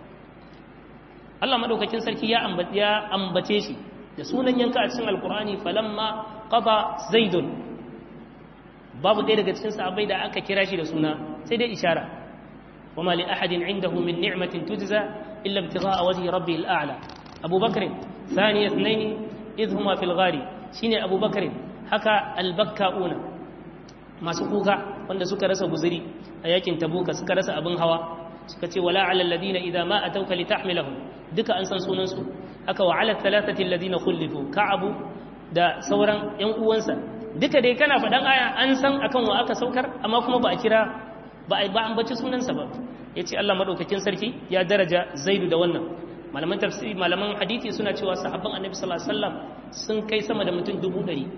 Allah madaukakin sarki ya ambace shi da sunan yanka a cikin alkur'ani falamma qada zaidun babu ɗaya daga cikin sahabbai da aka kira shi da suna sai dai ishara wama li ahadin indahu min ni'matin tujza illa ibtigha'a wajhi rabbil a'la Abu Bakr thani ithnain idh huma fil ghari shine Abu Bakr haka al-bakkauna masu kuka wanda suka rasa guzuri a yakin Tabuka suka rasa abin hawa suka ce wala ala alladhina idza ma atawka litahmilahum duka an san sunan su haka wa ala thalathati alladhina khulifu ka'abu da sauran yan uwansa duka dai kana fadan aya an san akan wa aka saukar amma kuma ba a kira ba ba an bace sunansa ba yace Allah madaukakin sarki ya daraja Zaidu da wannan malaman tafsiri malaman hadisi suna cewa sahabban annabi sallallahu alaihi wasallam sun kai sama da mutum dubu ɗari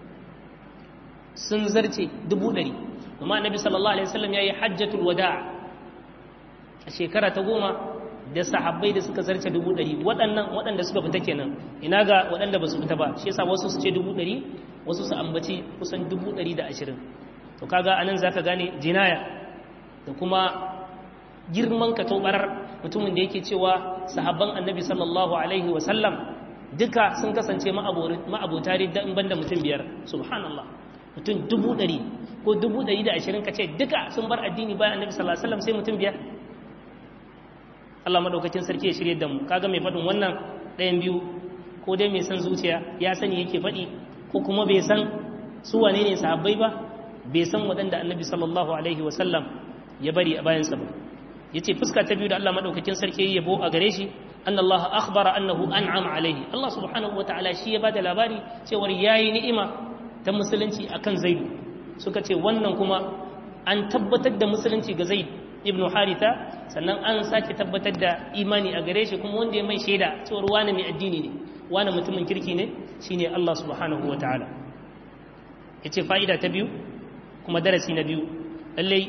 sun zarce dubu ɗari kuma annabi sallallahu alaihi wasallam yayi hajjatul wada' a shekara ta goma da sahabbai da suka zarce dubu ɗari waɗannan waɗanda suka fita kenan ina ga waɗanda ba su fita ba shi yasa wasu su ce dubu ɗari wasu su ambaci kusan dubu ɗari da ashirin to kaga anan zaka gane jinaya da kuma girman ka tobarar mutumin da yake cewa sahabban annabi sallallahu alaihi wa sallam duka sun kasance ma'abota ridda in banda mutum biyar subhanallah mutum dubu ɗari ko dubu ɗari da ashirin ka ce duka sun bar addini bayan annabi sallallahu alaihi wa sallam sai mutum biyar Allah madaukakin sarki ya shirye da mu kaga mai faɗin wannan ɗayan biyu ko dai mai san zuciya ya sani yake faɗi ko kuma bai san su wane ne sahabbai ba bai san waɗanda annabi sallallahu alaihi wa sallam ya bari a bayansa ba yace fuska ta biyu da Allah madaukakin sarki ya yabo a gare shi anna Allah akhbara annahu an'ama alaihi Allah subhanahu wataala shi ya bada labari cewa yayi ni'ima ta musulunci akan Zaid suka ce wannan kuma an tabbatar da musulunci ga Zaid ibn Haritha sannan an sake tabbatar da imani a gare shi kuma wanda ya mai shaida cewa wani mai addini ne wani mutumin kirki ne shine Allah subhanahu wataala yace fa'ida ta biyu kuma darasi na biyu lalle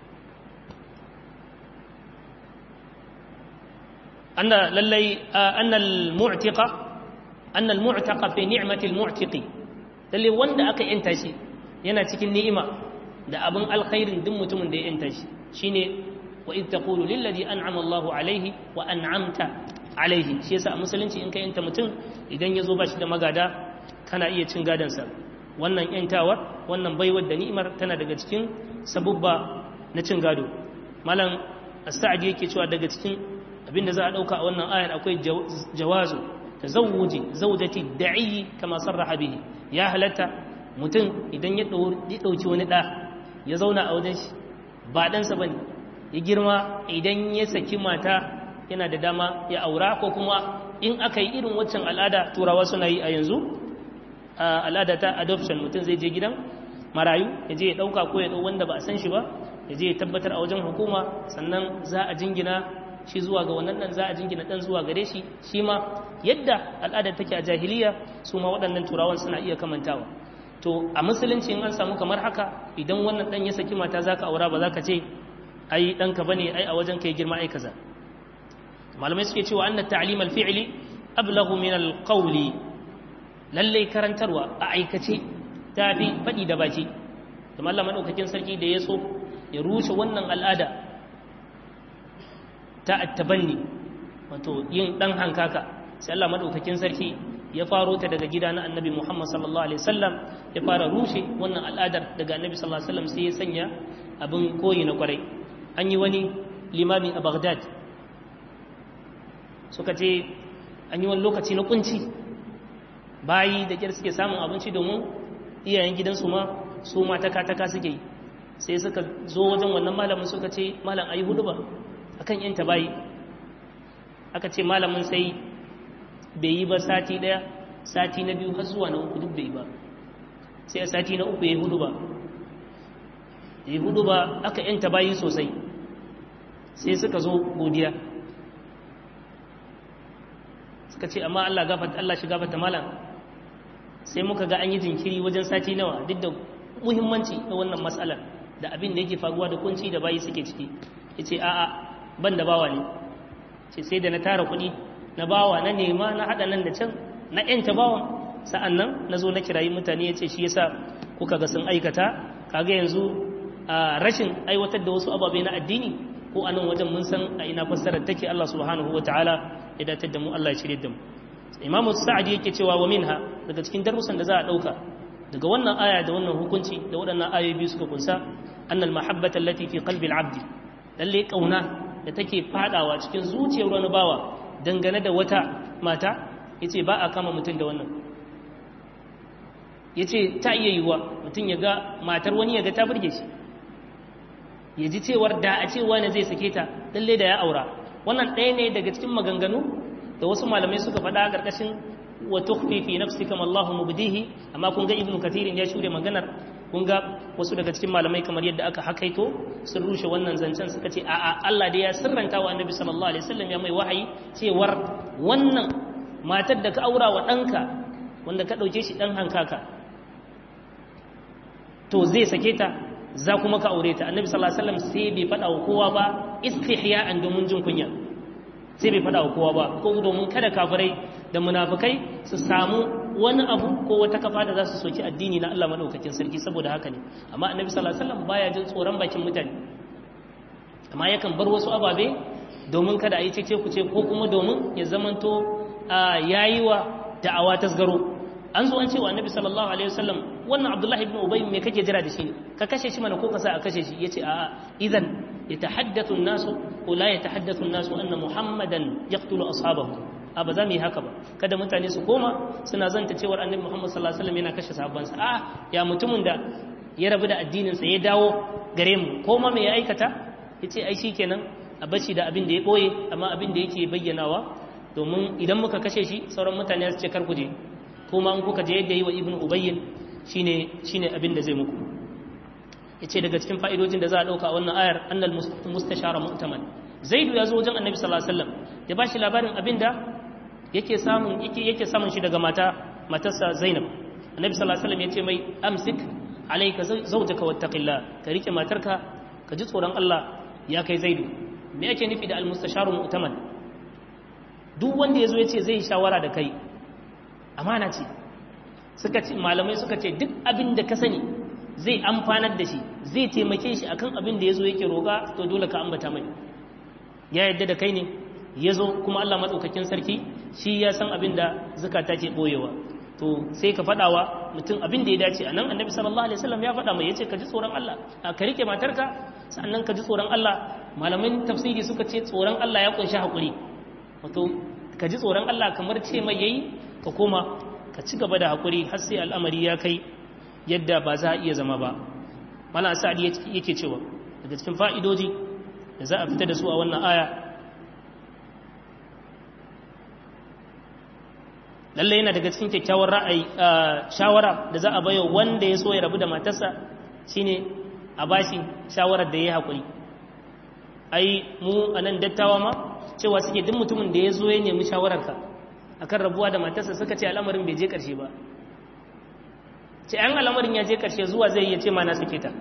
anna lalle anna al-mu'tiqa anna al-mu'taqa fi ni'mati al-mu'tiqi lalle wanda aka yanta shi yana cikin ni'ima da abin alkhairin duk mutumin da ya yanta shi shine wa id taqulu lil ladhi an'ama Allahu alayhi wa an'amta alayhi shi yasa a musulunci in ka yanta mutum idan yazo ba shi da magada kana iya cin gadan sa wannan yantawa wannan baiwar da ni'imar tana daga cikin sabubba na cin gado malam as-sa'di yake cewa daga cikin abinda za a dauka a wannan ayar akwai jawazu tazawuji zawjati da'i kama sarraha bihi ya halatta mutum idan ya dauki wani da ya zauna a wajen shi ba ɗansa ba ne ya girma idan ya saki mata yana da dama ya aura ko kuma in aka yi irin waccan al'ada turawa suna yi a yanzu al'ada ta adoption mutum zai je gidan marayu ya je ya dauka ko ya dau wanda ba a san shi ba ya je ya tabbatar a wajen hukuma sannan za a jingina shi zuwa ga wannan dan za a jingina dan zuwa gare shi shi ma yadda al'adar take a jahiliya su ma waɗannan turawan suna iya kamantawa. To a musulunci in an samu kamar haka idan wannan dan ya saki mata zaka aura ba zaka ce ai danka bane ai a wajen kai girma ai kaza. Malamai suke cewa anna ta'lim al-fi'li ablaghu min al-qawli, lalle karantarwa a aikace tafi fadi da baki. Kuma Allah madaukakin sarki da ya so ya rushe wannan al'ada ta attabanni wato yin dan hankaka, sai Allah madaukakin sarki ya faro ta daga gida na annabi Muhammad sallallahu alaihi wasallam ya fara rushe wannan al'adar daga annabi sallallahu alaihi wasallam sai ya sanya abin koyi na kwarai. An yi wani limami a Baghdad suka ce an yi wani lokaci na kunci bayi da kyar suke samun abinci domin iyayen gidansu ma su ma taka-taka suke yi, sai suka zo wajen wannan malamin suka ce malam ayi hudu ba akan yanta bayi. Aka ce malamin sai bai yi ba sati daya, sati na biyu har zuwa na uku duk bai yi ba, sai a sati na uku ya yi hudu ba ya yi hudu ba aka yanta bayi sosai. Sai suka zo godiya suka ce amma Allah gafata Allah shi gafata malam, sai muka ga an yi jinkiri wajen sati nawa duk da muhimmanci na wannan matsalar da abin da yake faruwa da kunci da bayi suke ciki. Yace a'a ban da bawa ne, ce sai da na tara kuɗi na bawa na nema na haɗa nan da can na yanta bawan sa'an nan na zo na kirayi mutane ya ce shi yasa kuka ga sun aikata. Kaga yanzu a rashin aiwatar da wasu ababe na addini ko a nan wajen mun san a ina fassarar take. Allah subhanahu wa ta'ala ya datar da mu, Allah ya shirye da mu. Imam Sa'di yake cewa wa minha, daga cikin darussan da za a ɗauka daga wannan aya da wannan hukunci da waɗannan ayoyi biyu suka kunsa, annal mahabbata allati fi qalbi al-'abd, lalle kauna da take fadawa cikin zuciyar wani bawa dangane da wata mata, yace ba a kama mutum da wannan. Yace ta iya yiwa mutum ya ga matar wani ya ga ta burge shi, ya ji cewar da a cewa ne zai sake ta lalle da ya aura. Wannan ɗaya ne daga cikin maganganu da wasu malamai suka faɗa a ƙarƙashin wa tukhfi fi nafsika ma Allahu mubdihi, amma kun ga Ibn Kathir ya shure maganar. Kun ga wasu daga cikin malamai kamar yadda aka hakaito sun rushe wannan zancen, suka ce a'a Allah dai ya sirranta wa Annabi sallallahu alaihi wasallam ya mai wahayi cewar wannan matar da ka aura wa ɗanka wanda ka ɗauke shi ɗan hankaka to zai sake ta, za kuma ka aure ta. Annabi sallallahu alaihi wasallam sai bai faɗa wa kowa ba istihya'an domin jin kunya, sai bai faɗa wa kowa ba ko domin kada kafirai da munafikai su samu wani abu ko wata kafa da za su soki addini na Allah madaukakin sarki. Saboda haka ne amma Annabi sallallahu alaihi wasallam baya jin tsoron bakin mutane, amma yakan bar wasu ababe domin kada a yi cece ku ce ko kuma domin ya zamanto yayi wa da'awa tasgaro. An zo an ce wa Annabi sallallahu alaihi wasallam wannan Abdullahi ibn Ubay me kake jira da shi ne, ka kashe shi mana ko ka sa a kashe shi? Yace a'a idan yatahaddathu an-nasu ko la yatahaddathu an-nasu anna Muhammadan yaqtulu ashabahu, a ba za mu yi haka ba, kada mutane su koma suna zanta cewar Annabi Muhammad sallallahu alaihi wasallam yana kashe sahabbansa. A ya mutumin da ya rabu da addinin sa ya dawo gare mu ko ma me ya aikata? Yace ai shikenan a bashi da abin da ya boye, amma abin da yake bayyanawa, domin idan muka kashe shi sauran mutane su ce kar ku je, kuma in kuka je yadda yi wa Ibn Ubayy shine shine abin da zai muku. Yace daga cikin fa'idojin da za a dauka a wannan ayar annal mustashara mu'taman. Zaidu ya zo wajen Annabi sallallahu alaihi wasallam ya bashi labarin abinda yake samun yake yake samun shi daga mata matarsa Zainab. Annabi sallallahu alaihi wasallam yace mai amsik alayka zawjaka wattaqillah, ka rike matarka ka ji tsoron Allah ya kai Zaidu. Me yake nufi da al-mustasharu mu'taman? Duk wanda yazo yace zai shawara da kai amana ce. Suka ce malamai suka ce duk abin da ka sani zai amfanar da shi, zai taimake shi akan abin da yazo yake roga, to dole ka ambata mai. Ya yadda da kai ne yazo, kuma Allah madaukakin sarki shi ya san abin da zakata ke boyewa, to sai ka fadawa mutum abin da ya dace. Anan Annabi sallallahu alaihi wasallam ya fada mai yace ka ji tsoron Allah, ka rike matarka sannan ka ji tsoron Allah. Malamin tafsiri suka ce tsoron Allah ya kunshi hakuri, wato ka ji tsoron Allah kamar ce mai yayi ka koma ka ci gaba da hakuri har sai al'amari ya kai yadda ba za a iya zama ba. Malam Sa'di yake cewa daga cikin fa'idoji da za a fita da su a wannan aya, lalle yana daga cikin kyakkyawar ra'ayi shawara da za a bayo wanda ya so ya rabu da matarsa shine a bashi shawarar da yayi hakuri ai mu anan dattawa ma cewa suke duk mutumin da ya zo ya nemi shawararka akan rabuwa da matarsa suka ce al'amarin bai je karshe ba ce an al'amarin ya je karshe zuwa zai iya ce ma na sake ta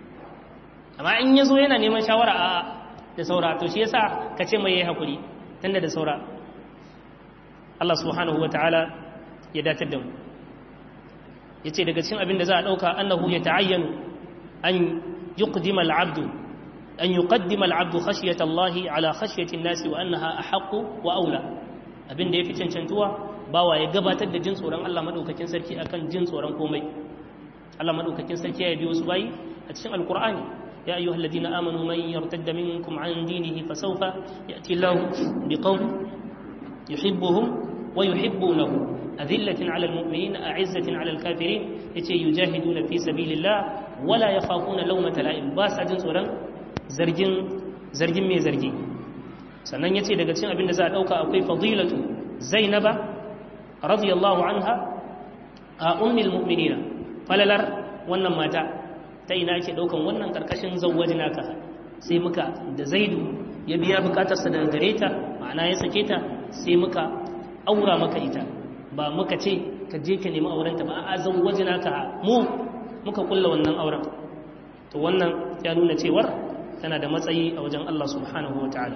amma in ya zo yana neman shawara a da saura to shi yasa ka ce mai yayi hakuri tunda da saura Allah subhanahu wataala ya datar da mu yace daga cikin abin da za a dauka annahu yata'ayyanu an yuqdima al-'abdu an yuqaddima al-'abdu khashyata Allah ala khashyati an-nas wa annaha ahaqqu wa aula abin da yafi cancantuwa bawa ya gabatar da jin tsoron Allah madaukakin sarki akan jin tsoron komai Allah madaukakin sarki ya biyo su bayi a cikin alqur'ani يا أيها الذين آمنوا من يرتد منكم عن دينه فسوف يأتي الله بقوم يحبهم ويحبونه أذلة على المؤمنين أعزة على الكافرين يجاهدون في سبيل الله ولا يخافون لومة لائم باس أجن سوران زرجين زرجين مي زرجين sannan yace daga cikin abin da za a dauka akwai fadilatu zainaba radiyallahu anha a ummul mu'minina falalar wannan mata ta ina ake daukan wannan karkashin zawwajina ka sai muka da zaidu ya biya bukatarsa daga gare ta ma'ana ya sake ta sai muka aura maka ita ba muka ce ka je ka nemi aurenta ba a zawwajina ka mu muka kulla wannan auren to wannan ya nuna cewar tana da matsayi a wajen Allah subhanahu wataala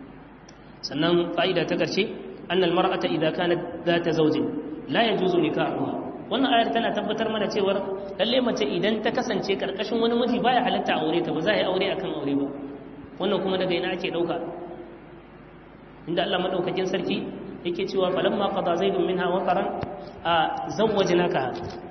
sannan fa'ida ta karshe annal mar'ata idza kanat zata zawjin la yajuzu nikahuha wannan ayar tana tabbatar mana cewar lalle mace idan ta kasance karkashin wani miji baya halatta aure ta ba za a yi aure akan aure ba wannan kuma daga ina ake dauka inda Allah madaukakin sarki yake cewa falamma qada zaidun minha waqaran a zawwajnaka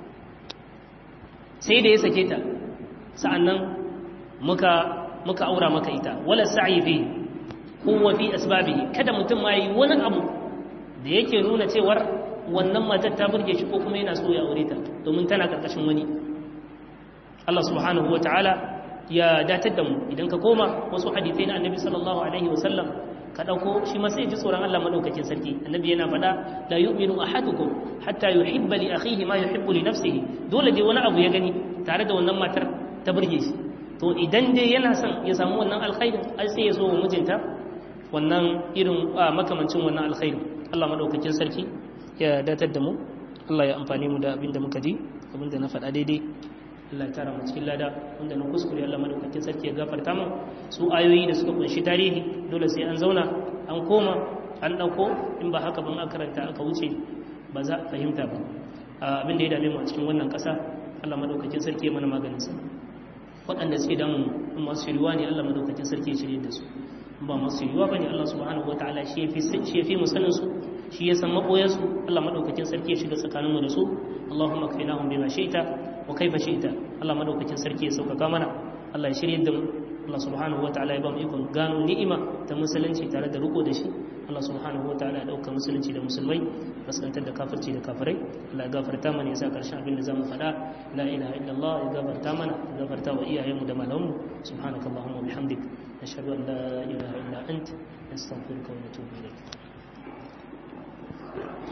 sai da ya sake ta sa'annan muka muka aura maka ita wala sa'i fi huwa fi asbabihi kada mutum ma yi wani abu da yake nuna cewar wannan matar ta burge shi ko kuma yana so ya aure ta domin tana karkashin wani Allah subhanahu wataala ya datar da mu idan ka koma wasu hadisai na annabi sallallahu alaihi wasallam ka dauko shi ma sai ji tsoron Allah madaukakin sarki annabi yana faɗa la yu'minu ahadukum hatta yuhibba li akhihi ma yuhibbu li nafsihi dole dai wani abu ya gani tare da wannan matar ta burge shi to idan dai yana son ya samu wannan alkhairi ai sai ya so wa mijinta wannan irin makamancin wannan alkhairi Allah madaukakin sarki ya datar da mu Allah ya amfani mu da abin da muka ji abin da na faɗa daidai Allah ya tara mu cikin lada wanda na kuskure Allah madaukakin sarki ya gafarta mu su ayoyi da suka kunshi tarihi dole sai an zauna an koma an dauko in ba haka ban aka karanta aka wuce ba za a fahimta ba abin da ya dame mu a cikin wannan ƙasa Allah madaukakin sarki ya mana maganin sa waɗanda suke damu masu shiriwa ne Allah madaukakin sarki ya shirye da su ba masu yiwuwa bane Allah subhanahu wataala shi yafi shi yafi musanin su shi ya san maboyar su Allah madaukakin sarki ya shiga tsakanin mu da su Allahumma kfinahum bima shi'ta wa kaifa shi'ta Allah madaukakin sarki ya sauƙaƙa mana Allah ya shirye da mu Allah subhanahu wataala ya ba mu ikon gano ni'ima ta musulunci tare da riko da shi Allah subhanahu wataala ya dauka musulunci da musulmai kaskantar da kafirci da kafirai Allah ya gafarta mana ya sa karshen abin da zamu faɗa la ilaha illallah ya gafarta mana ya gafarta wa iyayenmu da malamanmu subhanakallahumma wa bihamdik نشهد أن لا إله إلا أنت نستغفرك ونتوب إليك